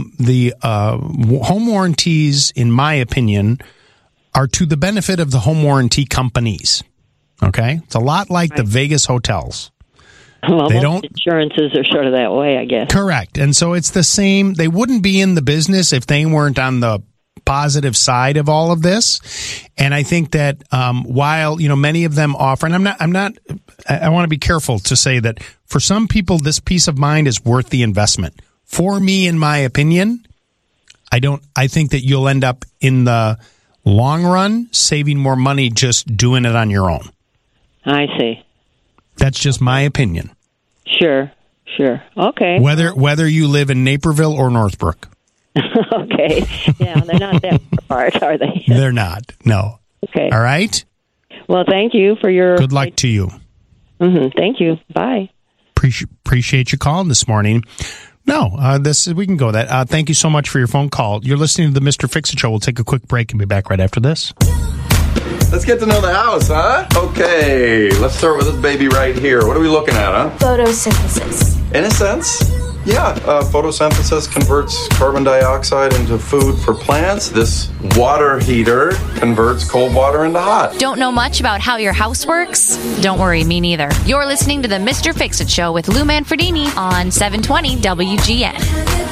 home warranties, in my opinion, are to the benefit of the home warranty companies. Okay. It's a lot like the Vegas hotels. Well, most insurances are sort of that way, I guess. Correct. And so it's the same. They wouldn't be in the business if they weren't on the positive side of all of this. And I think that while, many of them offer, and I want to be careful to say that for some people, this peace of mind is worth the investment. For me, in my opinion, I think that you'll end up in the long run saving more money just doing it on your own. I see. That's just my opinion. Sure. Okay. Whether you live in Naperville or Northbrook. Okay. Yeah, they're not that far apart, are they? They're not. No. Okay. All right. Well, thank you for your... Good luck to you. Mm-hmm. Thank you. Bye. Appreciate you calling this morning. No, we can go with that. Thank you so much for your phone call. You're listening to the Mr. Fix-It Show. We'll take a quick break and be back right after this. Let's get to know the house, huh? Okay, let's start with this baby right here. What are we looking at, huh? Photosynthesis. In a sense, yeah. Photosynthesis converts carbon dioxide into food for plants. This water heater converts cold water into hot. Don't know much about how your house works? Don't worry, me neither. You're listening to the Mr. Fix-It Show with Lou Manfredini on 720 WGN.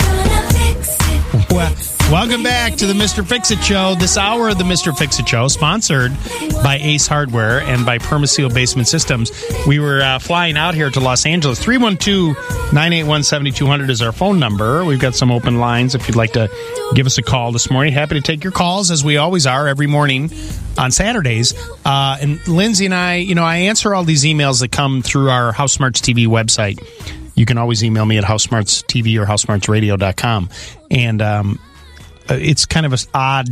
Welcome back to the Mr. Fix-It Show. This hour of the Mr. Fix-It Show, sponsored by Ace Hardware and by Permaseal Basement Systems. We were flying out here to Los Angeles. 312-981-7200 is our phone number. We've got some open lines if you'd like to give us a call this morning. Happy to take your calls, as we always are, every morning on Saturdays. And Lindsay and I answer all these emails that come through our House Smarts TV website. You can always email me at HouseSmartsTV or HouseSmartsRadio.com. And it's kind of it's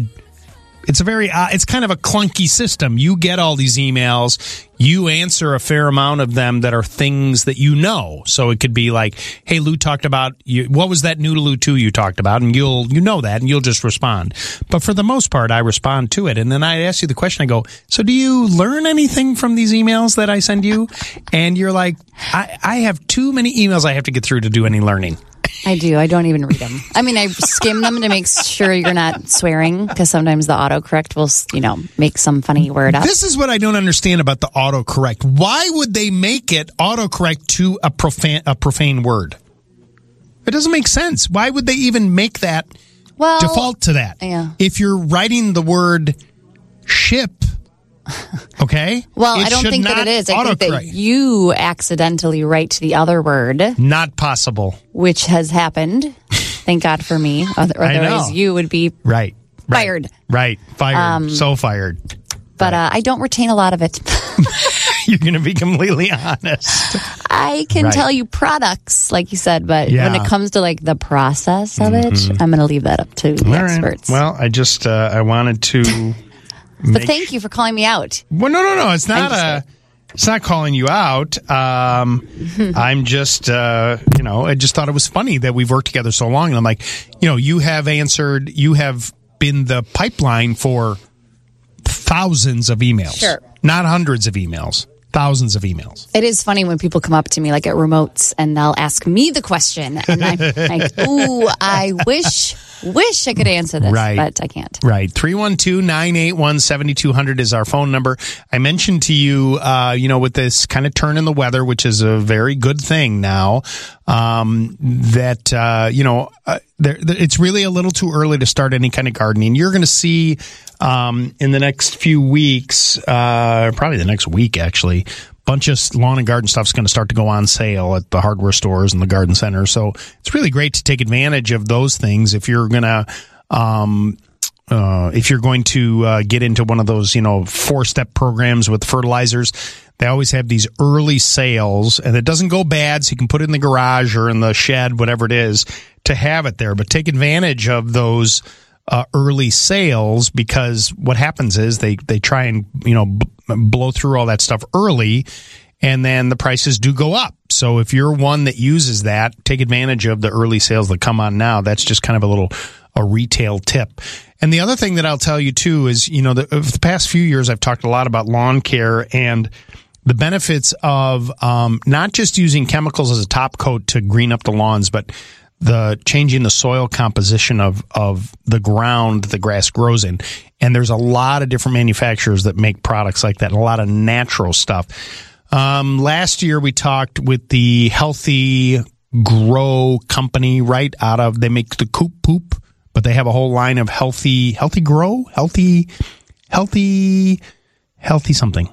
kind of a clunky system. You get all these emails, you answer a fair amount of them that are things that you know. So it could be like, hey, Lou talked about, what was that Noodaloo 2 you talked about? And you know that, and you'll just respond. But for the most part, I respond to it. And then I ask you the question, I go, so do you learn anything from these emails that I send you? And you're like, I have too many emails I have to get through to do any learning. I do. I don't even read them. I mean, I skim them to make sure you're not swearing, because sometimes the autocorrect will, make some funny word up. This is what I don't understand about the autocorrect. Why would they make it autocorrect to a profane word? It doesn't make sense. Why would they even make that default to that? Yeah. If you're writing the word ship, okay? Well, I don't think that it is. I think that you accidentally write the other word. Not possible. Which has happened. Thank God for me. Otherwise, you would be fired. Right. Fired. So fired. But I don't retain a lot of it. You're going to be completely honest. I can tell you products, like you said, but when it comes to the process of it, I'm going to leave that up to the experts. Well, I just I wanted to... But thank you for calling me out. Well, no. It's not it's not calling you out. I'm just, I just thought it was funny that we've worked together so long. And I'm like, you have been the pipeline for thousands of emails. Sure. Not hundreds of emails. Thousands of emails. It is funny when people come up to me at remotes and they'll ask me the question. And I'm like, ooh, I wish Wish I could answer this, Right. but I can't. Right. 312-981-7200 is our phone number. I mentioned to you, with this kind of turn in the weather, which is a very good thing now, it's really a little too early to start any kind of gardening. You're going to see in the next few weeks, probably the next week, actually, bunch of lawn and garden stuff is going to start to go on sale at the hardware stores and the garden center. So it's really great to take advantage of those things if you're going to get into one of those, 4-step programs with fertilizers. They always have these early sales, and it doesn't go bad, so you can put it in the garage or in the shed, whatever it is, to have it there. But take advantage of those early sales, because what happens is they try and blow through all that stuff early, and then the prices do go up. So if you're one that uses that, take advantage of the early sales that come on now. That's just kind of a retail tip. And the other thing that I'll tell you too is, the past few years I've talked a lot about lawn care and the benefits of not just using chemicals as a top coat to green up the lawns, but the changing the soil composition of the ground the grass grows in. And there's a lot of different manufacturers that make products like that, a lot of natural stuff. Last year we talked with the Healthy Grow company they make the Coop Poop, but they have a whole line of healthy something.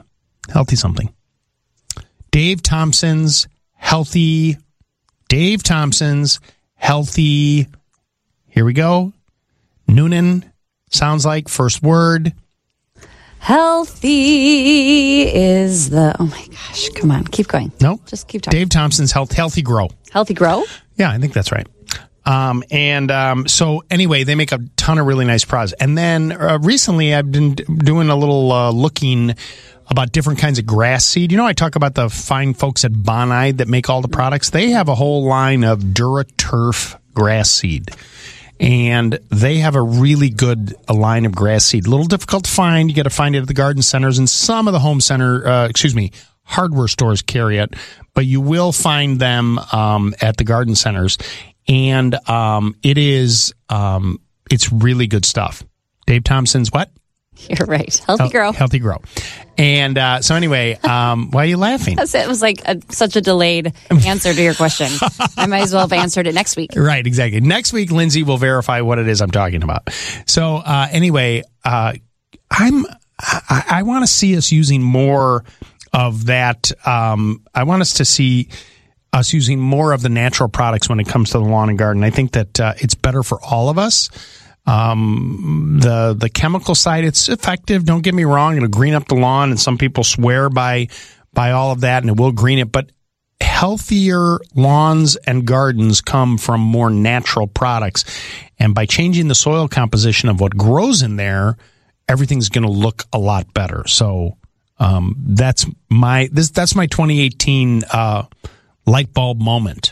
Dave Thompson's Healthy, here we go. Noonan sounds like first word. Healthy is oh my gosh, come on, keep going. No, just keep talking. Dave Thompson's Healthy Grow. Healthy Grow? Yeah, I think that's right. So anyway, they make a ton of really nice products. And then recently I've been doing a little looking about different kinds of grass seed. I talk about the fine folks at Bonide that make all the products. They have a whole line of DuraTurf grass seed. And they have a really good line of grass seed. A little difficult to find. You got to find it at the garden centers, and some of the hardware stores carry it, but you will find them at the garden centers. And it's really good stuff. Dave Thompson's what? You're right. Healthy Grow. Healthy Grow. And so anyway, why are you laughing? It was like such a delayed answer to your question. I might as well have answered it next week. Right, exactly. Next week, Lindsay will verify what it is I'm talking about. So anyway, I want to see us using more of that. I want us to see us using more of the natural products when it comes to the lawn and garden. I think that it's better for all of us. The chemical side, it's effective. Don't get me wrong. It'll green up the lawn, and some people swear by all of that, and it will green it. But healthier lawns and gardens come from more natural products. And by changing the soil composition of what grows in there, everything's going to look a lot better. So, that's my 2018, light bulb moment.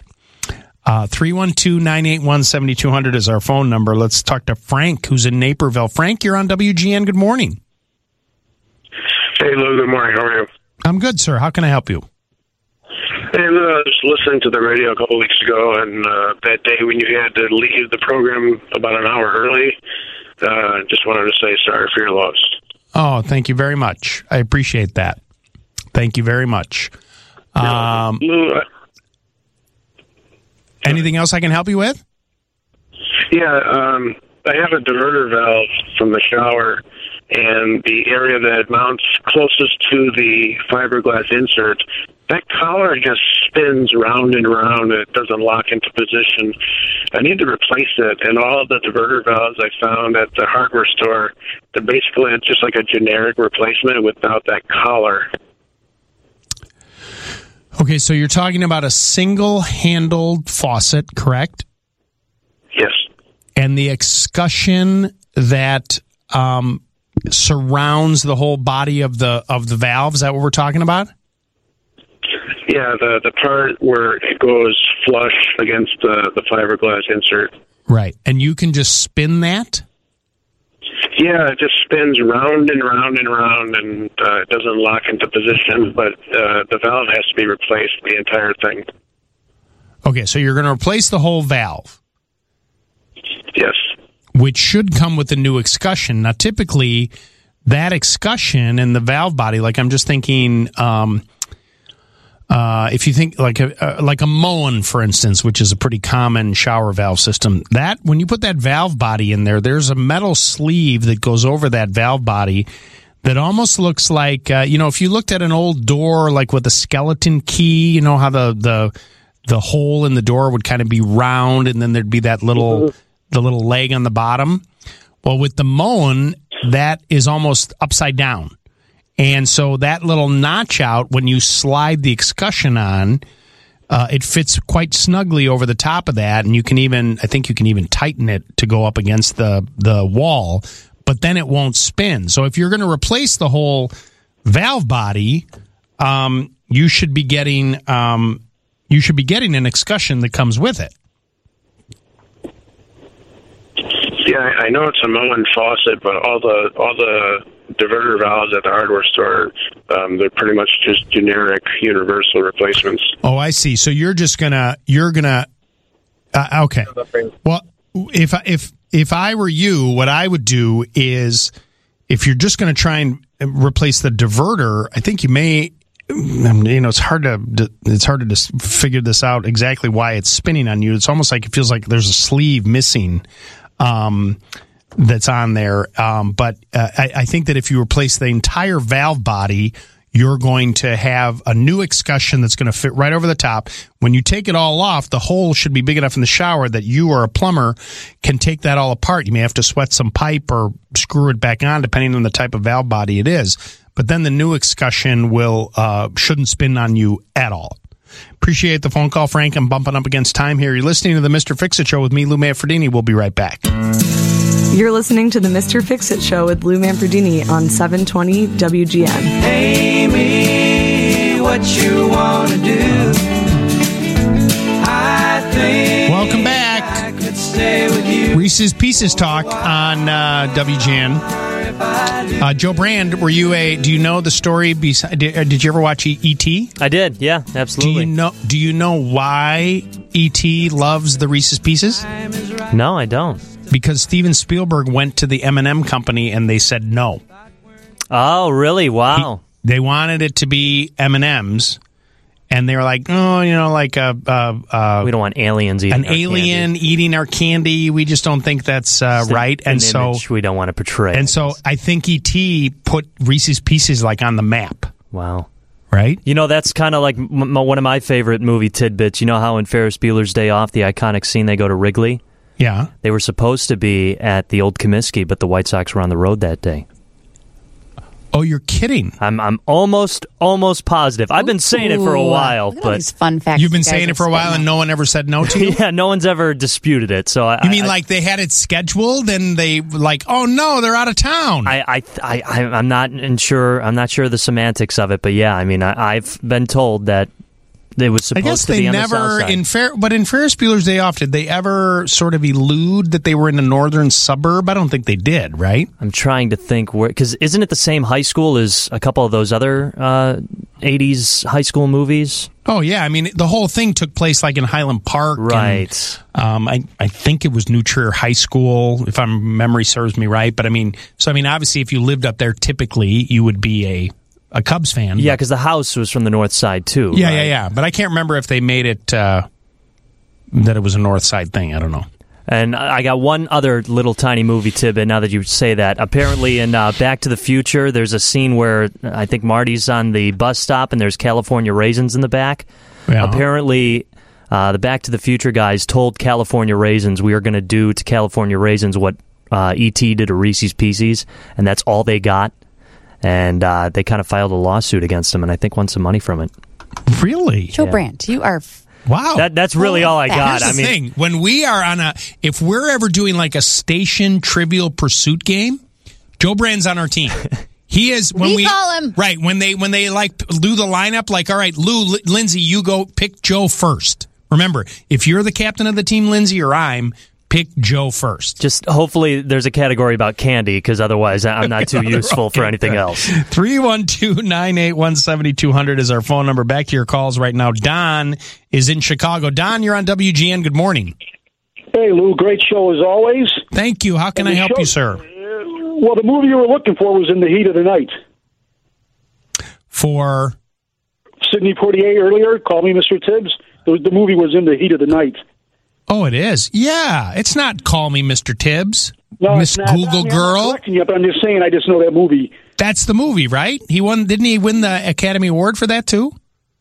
312-981-7200 is our phone number. Let's talk to Frank, who's in Naperville. Frank, you're on WGN. Good morning. Hey, Lou. Good morning. How are you? I'm good, sir. How can I help you? Hey, Lou, I was listening to the radio a couple weeks ago, and that day when you had to leave the program about an hour early, just wanted to say sorry for your loss. Oh, thank you very much. I appreciate that. Thank you very much. Lou, anything else I can help you with? Yeah, I have a diverter valve from the shower, and the area that mounts closest to the fiberglass insert, that collar just spins round and round, and it doesn't lock into position. I need to replace it, and all of the diverter valves I found at the hardware store, they're basically just like a generic replacement without that collar. Okay, so you're talking about a single-handled faucet, correct? Yes. And the escutcheon that surrounds the whole body of the valve, is that what we're talking about? Yeah, the part where it goes flush against the fiberglass insert. Right, and you can just spin that? Yeah, it just spins round and round and round, and it doesn't lock into position, but the valve has to be replaced, the entire thing. Okay, so you're going to replace the whole valve? Yes. which should come with a new excussion. Now, typically, that excussion and the valve body, like I'm just thinking, if you think like a Moen, for instance, which is a pretty common shower valve system, that when you put that valve body in there, there's a metal sleeve that goes over that valve body that almost looks like, if you looked at an old door, like with a skeleton key, you know how the hole in the door would kind of be round, and then there'd be the little leg on the bottom. Well, with the Moen, that is almost upside down. And so that little notch out, when you slide the excussion on, it fits quite snugly over the top of that, and I think you can even tighten it to go up against the wall, but then it won't spin. So if you're going to replace the whole valve body, you should be getting an excussion that comes with it. Yeah, I know it's a Moen faucet, but all the diverter valves at the hardware store, they're pretty much just generic universal replacements. Oh, I see. So you're gonna okay. Well, if I were you, what I would do is, if you're just going to try and replace the diverter, I think you may, it's hard to just figure this out exactly why it's spinning on you. It's almost like it feels like there's a sleeve missing. That's on there. But I think that if you replace the entire valve body, you're going to have a new excussion that's going to fit right over the top. When you take it all off, the hole should be big enough in the shower that you or a plumber can take that all apart. You may have to sweat some pipe or screw it back on, depending on the type of valve body it is. But then the new excussion shouldn't spin on you at all. Appreciate the phone call, Frank. I'm bumping up against time here. You're listening to the Mr. Fix-It Show with me, Lou Manfredini. We'll be right back. You're listening to the Mr. Fix-It Show with Lou Manfredini on 720 WGN. Hey, me, what you want to do? I think welcome back. I could stay with you. Reese's Pieces talk on WGN. Joe Brand, do you know the story? Did you ever watch E.T.? I did, yeah, absolutely. Do you know why E.T. loves the Reese's Pieces? No, I don't. Because Steven Spielberg went to the M&M company and they said no. Oh, really? Wow. They wanted it to be M&M's. And they were like, we don't want aliens eating an alien candy. Eating our candy. We just don't think that's right. And so image we don't want to portray. And so I think E.T. put Reese's Pieces on the map. Wow. Right? That's kind of like one of my favorite movie tidbits. You know how in Ferris Bueller's Day Off, the iconic scene, they go to Wrigley? Yeah. They were supposed to be at the old Comiskey, but the White Sox were on the road that day. Oh, you're kidding! I'm almost positive. I've been saying it for a while, but these fun facts. You've been saying it for a while, and no one ever said no to you. Yeah, no one's ever disputed it. So you mean like they had it scheduled, and they oh no, they're out of town. I'm not sure. I'm not sure the semantics of it, but yeah, I mean, I've been told that. It was supposed to be on the south side. But in Ferris Bueller's Day Off, did they ever sort of elude that they were in a northern suburb? I don't think they did, right? I'm trying to think where, because isn't it the same high school as a couple of those other 80s high school movies? Oh, yeah. I mean, the whole thing took place in Highland Park. Right. And, I think it was New Trier High School, if my memory serves me right. But obviously, if you lived up there, typically, you would be a Cubs fan. Yeah, because the house was from the north side, too. Yeah, right? yeah. But I can't remember if they made it that it was a north side thing. I don't know. And I got one other little tiny movie tidbit now that you say that. Apparently in Back to the Future, there's a scene where I think Marty's on the bus stop and there's California Raisins in the back. Yeah. Apparently, the Back to the Future guys told California Raisins, we are going to do to California Raisins what E.T. did to Reese's Pieces, and that's all they got. And they kind of filed a lawsuit against him, and I think won some money from it. Really? Joe Brandt, you are... Wow. That's really all I got. Here's the thing. When we are if we're ever doing a station Trivial Pursuit game, Joe Brand's on our team. He is when we call him. Right, when they do the lineup, all right, Lou, Lindsay, you go pick Joe first. Remember, if you're the captain of the team, Lindsay, or I'm, pick Joe first. Just hopefully there's a category about candy, because otherwise I'm not too useful for anything else. 312-981-7200 is our phone number. Back to your calls right now. Don is in Chicago. Don, you're on WGN. Good morning. Hey, Lou, great show as always. Thank you. How can I help you, sir? Well, the movie you were looking for was In the Heat of the Night. For? Sidney Poitier earlier, Call Me Mr. Tibbs. The movie was In the Heat of the Night. Oh, it is? Yeah. It's not Call Me Mr. Tibbs. No, Miss Google Girl. I'm not correcting you, but I'm just saying I just know that movie. That's the movie, right? He won. Didn't he win the Academy Award for that, too?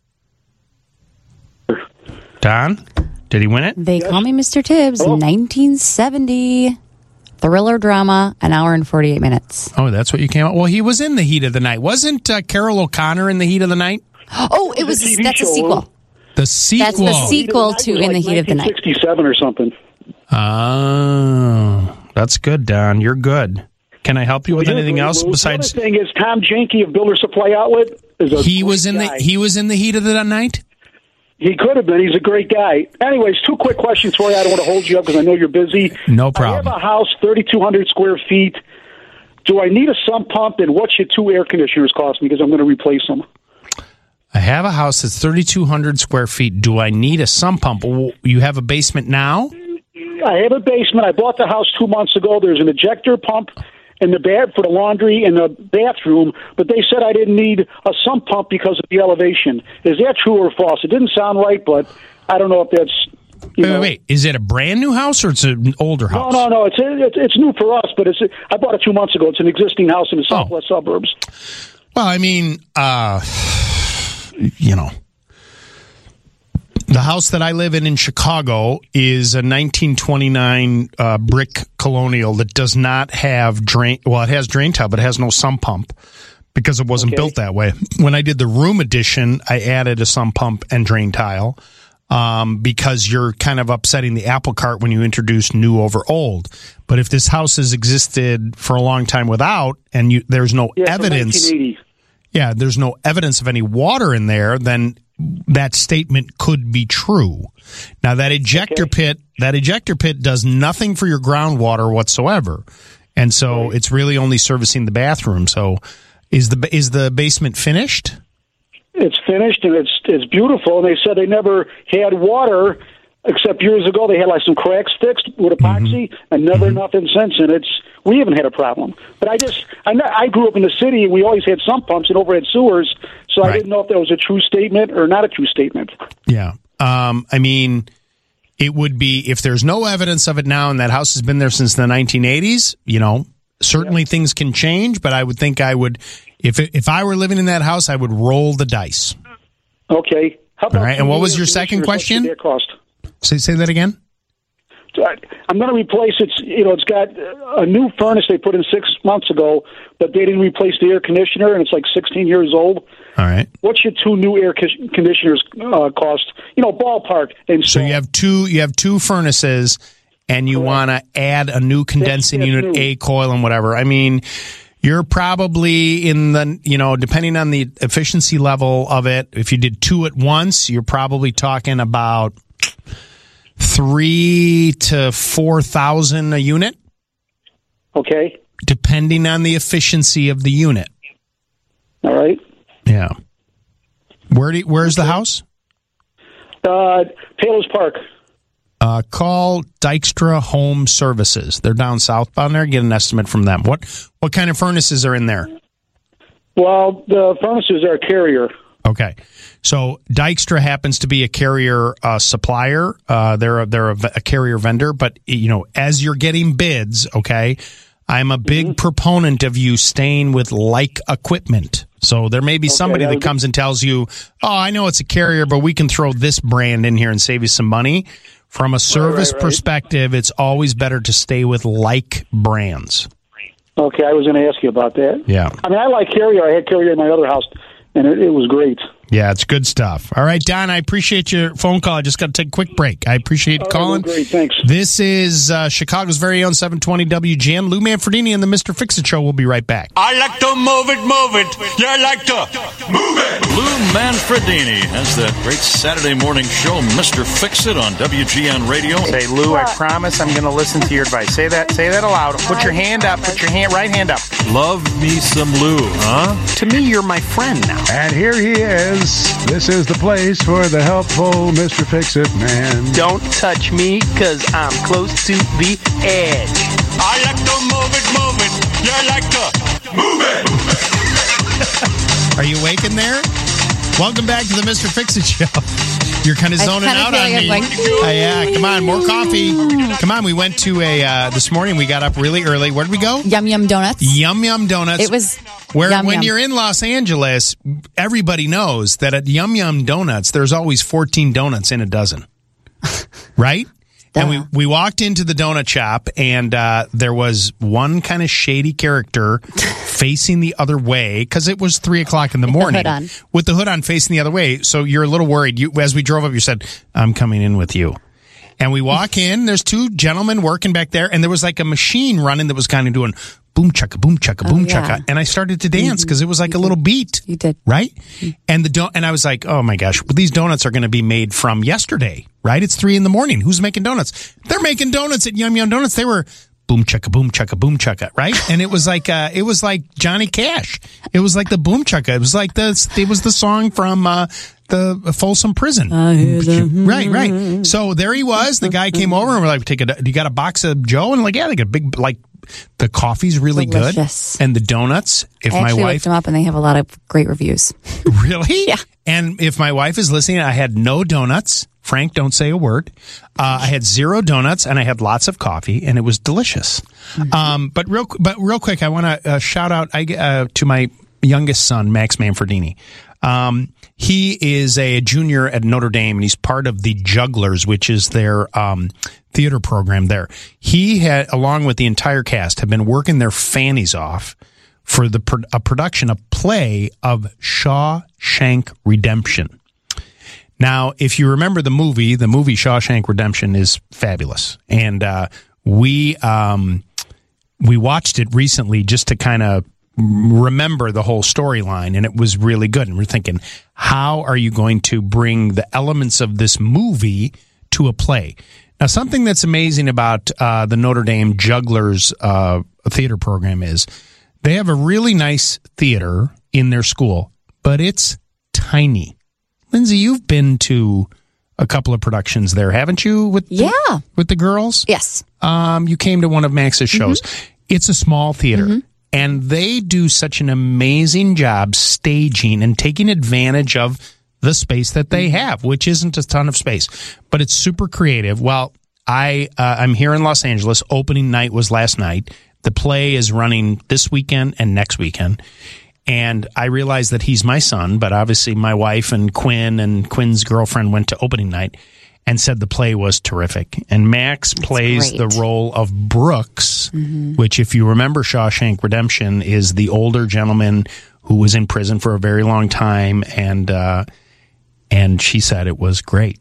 Don? Did he win it? They Call Me Mr. Tibbs, 1970. Thriller drama, an hour and 48 minutes. Oh, that's what you came up. Well, he was in The Heat of the Night. Wasn't Carol O'Connor in The Heat of the Night? Oh, that's a sequel. The sequel. That's the sequel to In the Heat of the Night. 1967 or something. Oh, that's good, Don. You're good. Can I help you with anything else besides? The other thing is Tom Jenke of Builder Supply Outlet is a he was in guy. He was in The Heat of the Night. He could have been. He's a great guy. Anyways, 2 quick questions for you. I don't want to hold you up because I know you're busy. No problem. I have a house, 3,200 square feet. Do I need a sump pump, and what should 2 air conditioners cost me? Because I'm going to replace them. I have a house that's 3,200 square feet. Do I need a sump pump? You have a basement now? I have a basement. I bought the house 2 months ago. There's an ejector pump in the bed for the laundry and the bathroom, but they said I didn't need a sump pump because of the elevation. Is that true or false? It didn't sound right, but I don't know if that's... Wait. Is it a brand new house or it's an older house? No. It's new for us, but I bought it 2 months ago. It's an existing house in the southwest suburbs. Well, I mean, the house that I live in Chicago is a 1929 brick colonial that does not have drain. Well, it has drain tile, but it has no sump pump because it wasn't built that way. When I did the room addition, I added a sump pump and drain tile because you're kind of upsetting the apple cart when you introduce new over old. But if this house has existed for a long time without, and there's no evidence, there's no evidence of any water in there, then that statement could be true. Now that ejector pit does nothing for your groundwater whatsoever, and so it's really only servicing the bathroom. So, is the basement finished? It's finished and it's beautiful. And they said they never had water except years ago. They had like some cracks fixed with epoxy, and never nothing since. And we haven't had a problem. But I grew up in the city, and we always had sump pumps and overhead sewers. So I didn't know if that was a true statement or not a true statement. Yeah. I mean, it would be, if there's no evidence of it now and that house has been there since the 1980s, certainly things can change, but I would think I would, if I were living in that house, I would roll the dice. Okay. How about all right. And what was your second question? Say that again. I'm going to replace it. It's got a new furnace they put in 6 months ago, but they didn't replace the air conditioner, and it's like 16 years old. All right. What should 2 new air conditioners cost? Ballpark. And so you have two furnaces, and you want to add a new condensing unit, a coil, and whatever. I mean, you're probably in the, depending on the efficiency level of it, if you did 2 at once, you're probably talking about $3,000 to $4,000 a unit. Okay. Depending on the efficiency of the unit. All right. Yeah. Where's the house? Palos Park. Call Dykstra Home Services. They're down southbound there. Get an estimate from them. What kind of furnaces are in there? Well, the furnaces are Carrier. Okay. So Dykstra happens to be a Carrier supplier. They're a Carrier vendor, but as you're getting bids, okay, I'm a big proponent of you staying with like equipment. So there may be somebody that comes and tells you, "Oh, I know it's a Carrier, but we can throw this brand in here and save you some money." From a service perspective, it's always better to stay with like brands. Okay, I was going to ask you about that. Yeah. I mean, I like Carrier. I had Carrier in my other house, and it was great. Yeah, it's good stuff. All right, Don, I appreciate your phone call. I just got to take a quick break. I appreciate calling. Great, thanks. This is Chicago's very own 720 WGN. Lou Manfredini and the Mr. Fix-It Show. We'll be right back. I like to move it. Yeah, I like to move it. Lou Manfredini has that great Saturday morning show, Mr. Fix-It, on WGN Radio. Say, Lou, I promise I'm going to listen to your advice. Say that aloud. Put your hand up. Put your right hand up. Love me some Lou, huh? To me, you're my friend now. And here he is, fans, this is the place for the helpful Mr. Fix-It Man. Don't touch me, cause I'm close to the edge. I like to move it. You like to move it. Are you awake in there? Welcome back to the Mr. Fix-It Show. You're kind of zoning out on me. Yeah, come on, more coffee. Come on, we went to this morning, we got up really early. Where did we go? Yum Yum Donuts. Yum Yum Donuts. It was where yum, when yum. you're in Los Angeles, everybody knows that at Yum Yum Donuts, there's always 14 donuts in a dozen. Right? And we walked into the donut shop, and there was one kind of shady character facing the other way, because it was 3 o'clock in the morning. With the hood on, facing the other way. So you're a little worried. As we drove up, you said, I'm coming in with you. And we walk in, there's two gentlemen working back there, and there was like a machine running that was kind of doing boom chaka, boom chaka, boom chaka. And I started to dance because it was like a little beat. You did. Right? And and I was like, oh my gosh, these donuts are going to be made from yesterday, right? It's 3 a.m. Who's making donuts? They're making donuts at Yum Yum Donuts. They were boom chaka, boom chaka, boom chaka, right? And it was like Johnny Cash. It was like the boom chaka. It was the song from the Folsom Prison. Right. So there he was. The guy came over and we're like, you got a box of Joe? And like, yeah, they got a big, like, the coffee's really delicious. Good. And the donuts, if I my wife looked them up and they have a lot of great reviews. Really? Yeah. And if my wife is listening, I had no donuts. Frank, don't say a word. I had 0 donuts and I had lots of coffee, and it was delicious. Mm-hmm. But real quick, I want to shout out to my youngest son, Max Manfredini. He is a junior at Notre Dame, and he's part of the Jugglers, which is their theater program there. He had, along with the entire cast, have been working their fannies off for a production, a play of Shawshank Redemption. Now, if you remember the movie Shawshank Redemption is fabulous, and we watched it recently just to kind of remember the whole storyline, and it was really good. And we're thinking, how are you going to bring the elements of this movie to a play? Now, something that's amazing about the Notre Dame Jugglers theater program is they have a really nice theater in their school, but it's tiny. Lindsay, you've been to a couple of productions there, haven't you? With the girls? Yes. You came to one of Max's shows. Mm-hmm. It's a small theater. And they do such an amazing job staging and taking advantage of the space that they have, which isn't a ton of space, but it's super creative. Well, I'm here in Los Angeles. Opening night was last night. The play is running this weekend and next weekend. And I realized that he's my son, but obviously my wife and Quinn's girlfriend went to opening night and said the play was terrific. And Max plays the role of Brooks, which, if you remember Shawshank Redemption, is the older gentleman who was in prison for a very long time. And she said it was great.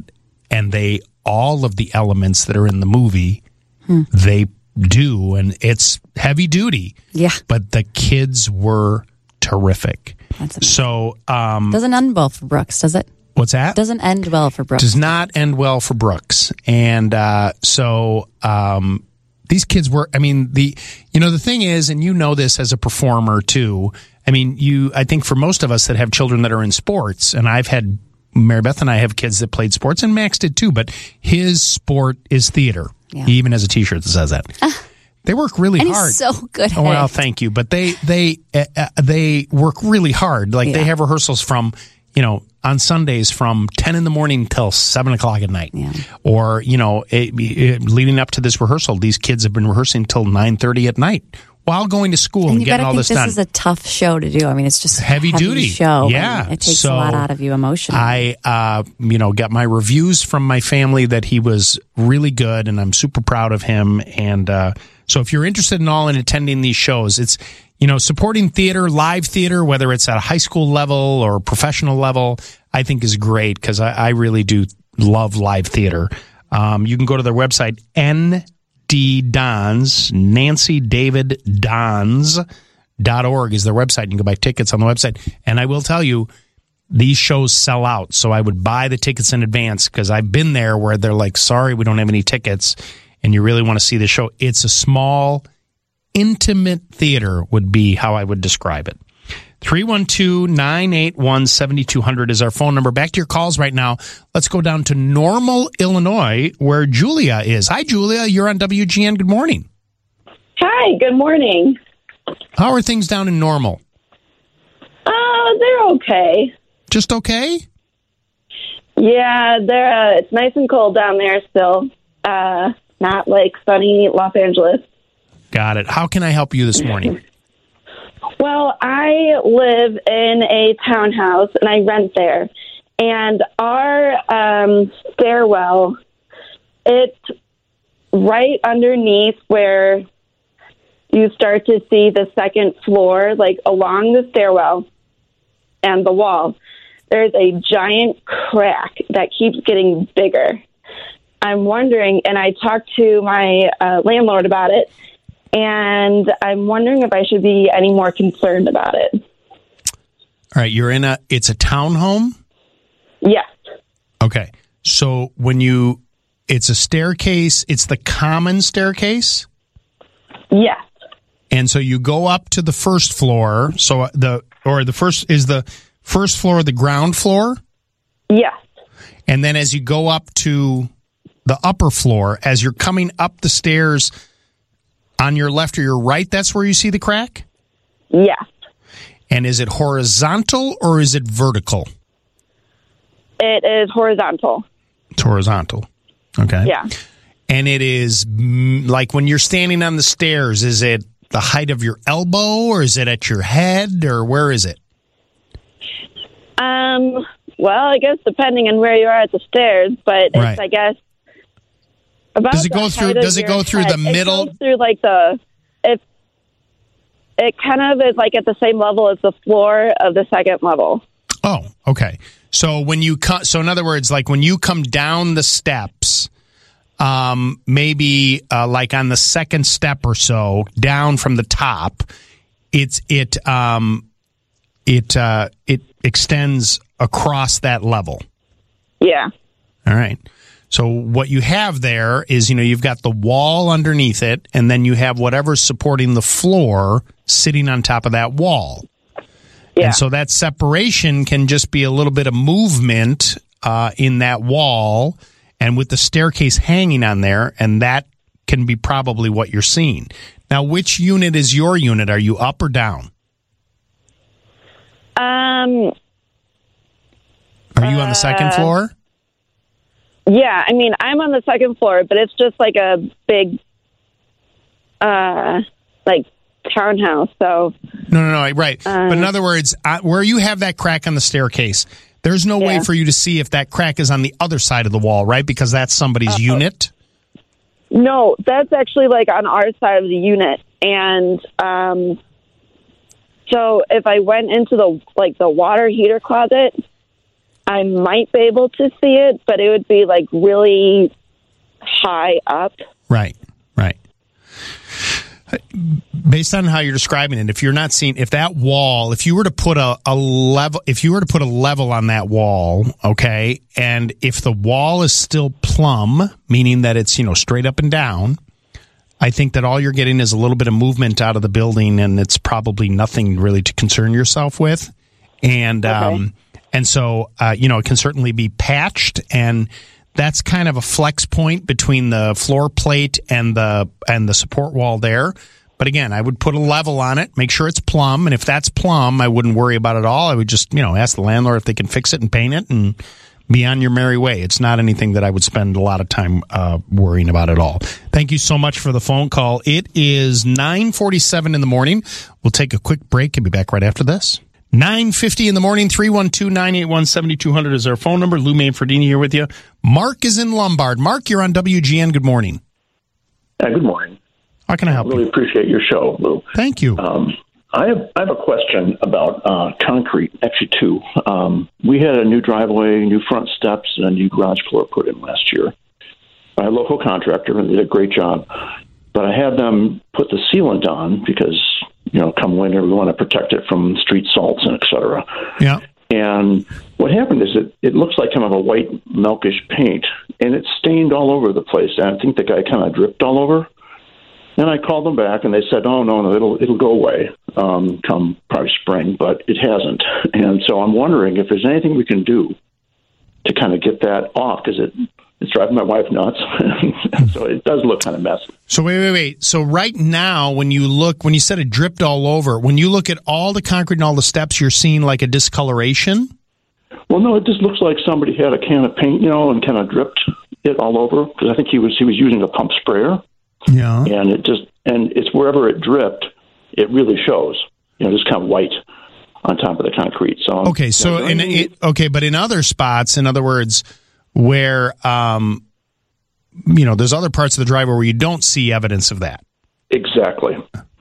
All of the elements that are in the movie, they do, and it's heavy duty. Yeah. But the kids were terrific. So doesn't end well for Brooks, does it? What's that? Doesn't end well for Brooks. Does not end well for Brooks. And these kids were, the thing is, and you know this as a performer too, I think for most of us that have children that are in sports, and Mary Beth and I have kids that played sports, and Max did too, but his sport is theater. Yeah. He even has a T-shirt that says that. They work really hard. He's so good at it. Well, thank you. But they work really hard. Like they have rehearsals from, on Sundays from 10 in the morning till 7 o'clock at night. Yeah. Or, leading up to this rehearsal, these kids have been rehearsing till 9:30 at night while going to school and getting all this done. This is a tough show to do. It's just a heavy duty show. Yeah. It takes a lot out of you emotionally. I, got my reviews from my family that he was really good, and I'm super proud of him. And so if you're interested in attending these shows, it's, supporting theater, live theater, whether it's at a high school level or professional level, I think is great, because I really do love live theater. You can go to their website, NDDons, Nancy David Dons.org is their website. You can go buy tickets on the website. And I will tell you, these shows sell out. So I would buy the tickets in advance, because I've been there where they're like, sorry, we don't have any tickets, and you really want to see the show. It's a small, intimate theater would be how I would describe it. 312-981-7200 is our phone number. Back to your calls right now. Let's go down to Normal, Illinois, where Julia is. Hi, Julia. You're on WGN. Good morning. Hi, good morning. How are things down in Normal? They're okay. Just okay? Yeah, it's nice and cold down there still. Not like sunny Los Angeles. Got it. How can I help you this morning? Well, I live in a townhouse and I rent there. And our stairwell, it's right underneath where you start to see the second floor, like along the stairwell and the wall. There's a giant crack that keeps getting bigger. I'm wondering, and I talked to my landlord about it, and I'm wondering if I should be any more concerned about it. All right, it's a townhome? Yes. Okay. So it's a staircase, it's the common staircase? Yes. And so you go up to the first floor, is the first floor the ground floor? Yes. And then as you go up to the upper floor, as you're coming up the stairs on your left or your right, that's where you see the crack? Yes. And is it horizontal or is it vertical? It is horizontal. It's horizontal. Okay. Yeah. And it is like when you're standing on the stairs, is it the height of your elbow or is it at your head or where is it? Well, I guess depending on where you are at the stairs, but right. It's, I guess, about does it go through the middle? It goes through like it kind of is like at the same level as the floor of the second level. Oh, okay. So in other words, like when you come down the steps, maybe like on the second step or so down from the top, it extends across that level. Yeah. All right. So what you have there is, you've got the wall underneath it, and then you have whatever's supporting the floor sitting on top of that wall. Yeah. And so that separation can just be a little bit of movement in that wall and with the staircase hanging on there, and that can be probably what you're seeing. Now, which unit is your unit? Are you up or down? Are you on the second floor? Yeah, I mean, I'm on the second floor, but it's just like a big, townhouse. So no, right. But in other words, where you have that crack on the staircase, there's no way for you to see if that crack is on the other side of the wall, right? Because that's somebody's unit. No, that's actually like on our side of the unit, and so if I went into the water heater closet, I might be able to see it, but it would be like really high up. Right. Based on how you're describing it, if you're not seeing, if that wall, if you were to put a level on that wall, okay, and if the wall is still plumb, meaning that it's, straight up and down, I think that all you're getting is a little bit of movement out of the building, and it's probably nothing really to concern yourself with. And, okay. And so, it can certainly be patched, and that's kind of a flex point between the floor plate and the support wall there. But again, I would put a level on it, make sure it's plumb, and if that's plumb, I wouldn't worry about it at all. I would just, ask the landlord if they can fix it and paint it and be on your merry way. It's not anything that I would spend a lot of time worrying about at all. Thank you so much for the phone call. It is 9:47 in the morning. We'll take a quick break and be back right after this. 9:50 in the morning, 312-981-7200 is our phone number. Lou Manfredini here with you. Mark is in Lombard. Mark, you're on WGN. Good morning. Good morning. How can I help you? I really appreciate your show, Lou. Thank you. I have a question about concrete, actually two. We had a new driveway, new front steps, and a new garage floor put in last year by a local contractor, and they did a great job. But I had them put the sealant on because, come winter, we want to protect it from street salts and et cetera. Yeah. And what happened is it looks like kind of a white milkish paint, and it stained all over the place. And I think the guy kind of dripped all over. And I called them back, and they said, "Oh no, it'll go away come probably spring," but it hasn't. And so I'm wondering if there's anything we can do to kind of get that off, because it's driving my wife nuts. So it does look kind of messy. So wait. So right now, when you said it dripped all over, when you look at all the concrete and all the steps, you're seeing like a discoloration? Well, no, it just looks like somebody had a can of paint, and kind of dripped it all over, because I think he was using a pump sprayer. Yeah. And it's wherever it dripped, it really shows, just kind of white on top of the concrete. So okay, so but in other spots, in other words, where there's other parts of the driveway where you don't see evidence of that. Exactly.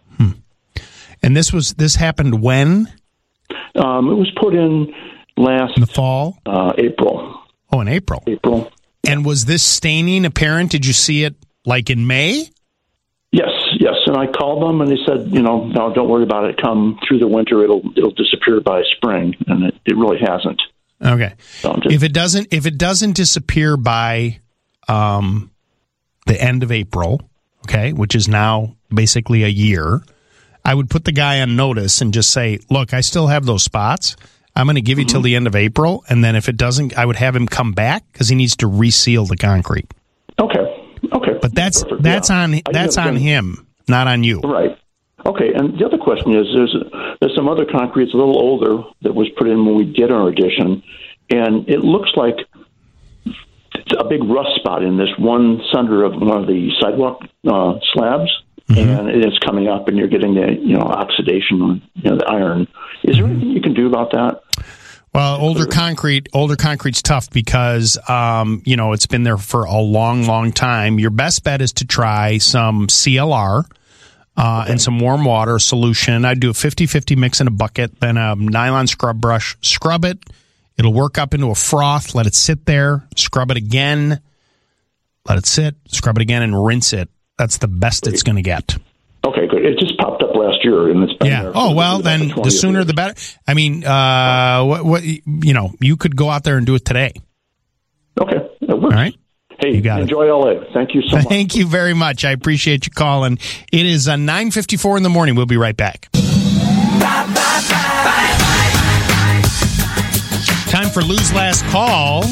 And this happened when? It was put in in the fall, April. Oh, in April. April. And was this staining apparent? Did you see it like in May? Yes. And I called them, and they said, no, don't worry about it. Come through the winter, it'll disappear by spring, and it really hasn't. Okay. So if it doesn't disappear by the end of April, okay, which is now basically a year, I would put the guy on notice and just say, look, I still have those spots. I'm going to give you till the end of April, and then if it doesn't, I would have him come back because he needs to reseal the concrete. Okay. But that's on him, not on you. Right. Okay. And the other question is, there's some other concrete that's a little older that was put in when we did our addition, and it looks like a big rust spot in this one center of one of the sidewalk slabs, and it's coming up, and you're getting the oxidation, the iron. Is there anything you can do about that? Well, older concrete's tough because, it's been there for a long, long time. Your best bet is to try some CLR and some warm water solution. I'd do a 50-50 mix in a bucket, then a nylon scrub brush, scrub it. It'll work up into a froth. Let it sit there. Scrub it again. Let it sit. Scrub it again and rinse it. That's the best it's going to get. Okay, good. It just popped up last year, and it's been there. Oh, well, then the sooner the better. I mean, you could go out there and do it today. Okay, that works. All right. Hey, you got enjoy LA. Thank you so much. Thank you very much. I appreciate you calling. It is 9:54 in the morning. We'll be right back. Time for Lou's Last Call.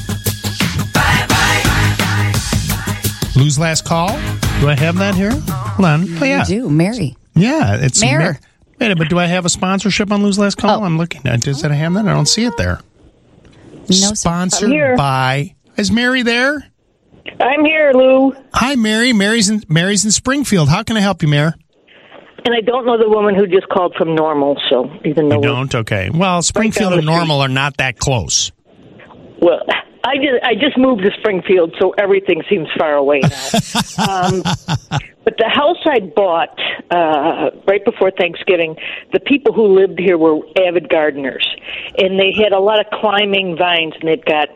Lou's Last Call. Do I have that here? Hold on. Oh, yeah. You do. Mary. Yeah, it's Mary. Wait a minute, but do I have a sponsorship on Lou's Last Call? I'm looking. Does it have that? I don't see it there. No, Sponsored by... Is Mary there? I'm here, Lou. Hi, Mary. Mary's in Springfield. How can I help you, Mary? And I don't know the woman who just called from Normal, so even though... You don't? Okay. Well, Springfield and Normal are not that close. Well... I just moved to Springfield, so everything seems far away now. But the house I bought right before Thanksgiving, the people who lived here were avid gardeners, and they had a lot of climbing vines, and they've got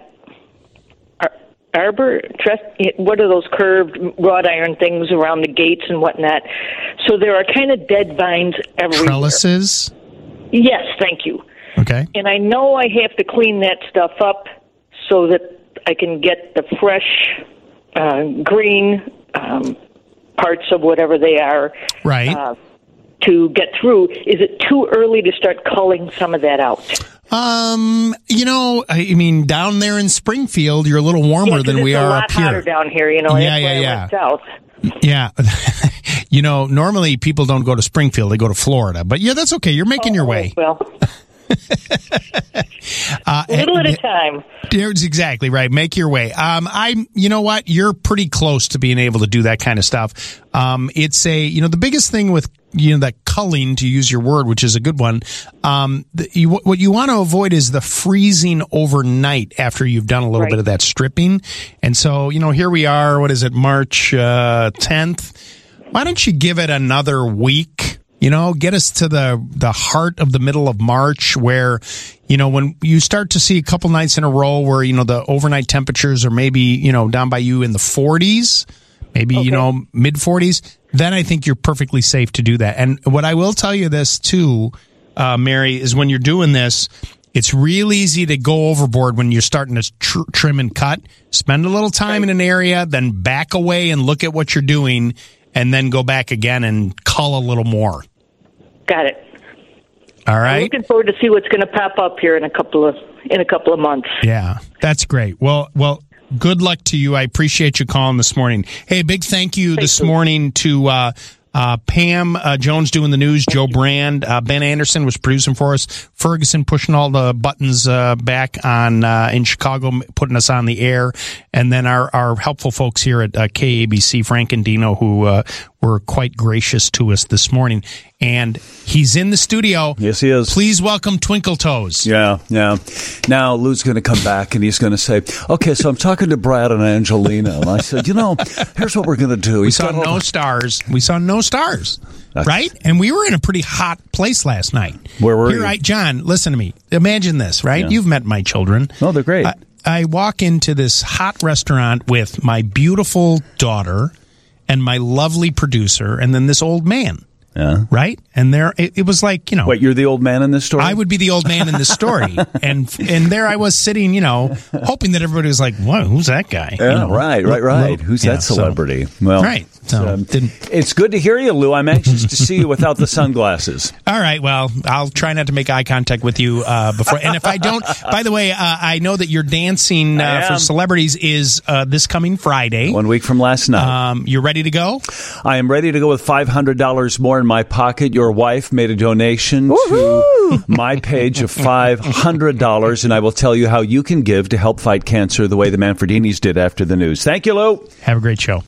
what are those curved wrought iron things around the gates and whatnot? So there are kind of dead vines everywhere. Trellises? Yes, thank you. Okay. And I know I have to clean that stuff up so that I can get the fresh green parts of whatever they are right. To get through. Is it too early to start culling some of that out? I mean, down there in Springfield, you're a little warmer than we are up here. It's a lot hotter down here, That's why I went south. Yeah. Normally people don't go to Springfield, they go to Florida. But yeah, that's okay. You're making your way. Well... little at a time. Exactly right. Make your way. You know what? You're pretty close to being able to do that kind of stuff. It's the biggest thing with, that culling, to use your word, which is a good one. What you want to avoid is the freezing overnight after you've done a little bit of that stripping. And so, here we are. What is it? March 10th. Why don't you give it another week? Get us to the heart of the middle of March where, when you start to see a couple nights in a row where, the overnight temperatures are maybe, down by you in the 40s, maybe, mid 40s, then I think you're perfectly safe to do that. And what I will tell you this too, Mary, is when you're doing this, it's real easy to go overboard when you're starting to trim and cut. Spend a little time in an area, then back away and look at what you're doing. and then go back again and cull a little more. Got it. All right. I'm looking forward to see what's going to pop up here in a couple of months. Yeah, that's great. Well, good luck to you. I appreciate you calling this morning. Hey, big thank you this morning to Pam Jones doing the news, Joe Brand, Ben Anderson was producing for us, Ferguson pushing all the buttons back on in Chicago, putting us on the air, and then our helpful folks here at KABC, Frank and Dino, who were quite gracious to us this morning. And he's in the studio. Yes, he is. Please welcome Twinkle Toes. Yeah. Now, Lou's going to come back, and he's going to say, okay, so I'm talking to Brad and Angelina. And I said, here's what we're going to do. We saw no stars. Right? And we were in a pretty hot place last night. Where were you? Right, John, listen to me. Imagine this, right? Yeah. You've met my children. Oh, they're great. I walk into this hot restaurant with my beautiful daughter and my lovely producer, and then this old man. Yeah. Right? And there, it was like, Wait, you're the old man in this story? I would be the old man in this story. and there I was sitting, hoping that everybody was like, whoa, who's that guy? Yeah, right. Who's that celebrity? Right. It's good to hear you, Lou. I'm anxious to see you without the sunglasses. All right. Well, I'll try not to make eye contact with you before. And if I don't, by the way, I know that your dancing for celebrities is this coming Friday. 1 week from last night. You're ready to go? I am ready to go with $500 more in my pocket. Your wife made a donation to my page of $500, and I will tell you how you can give to help fight cancer the way the Manfredinis did after the news. Thank you, Lou. Have a great show.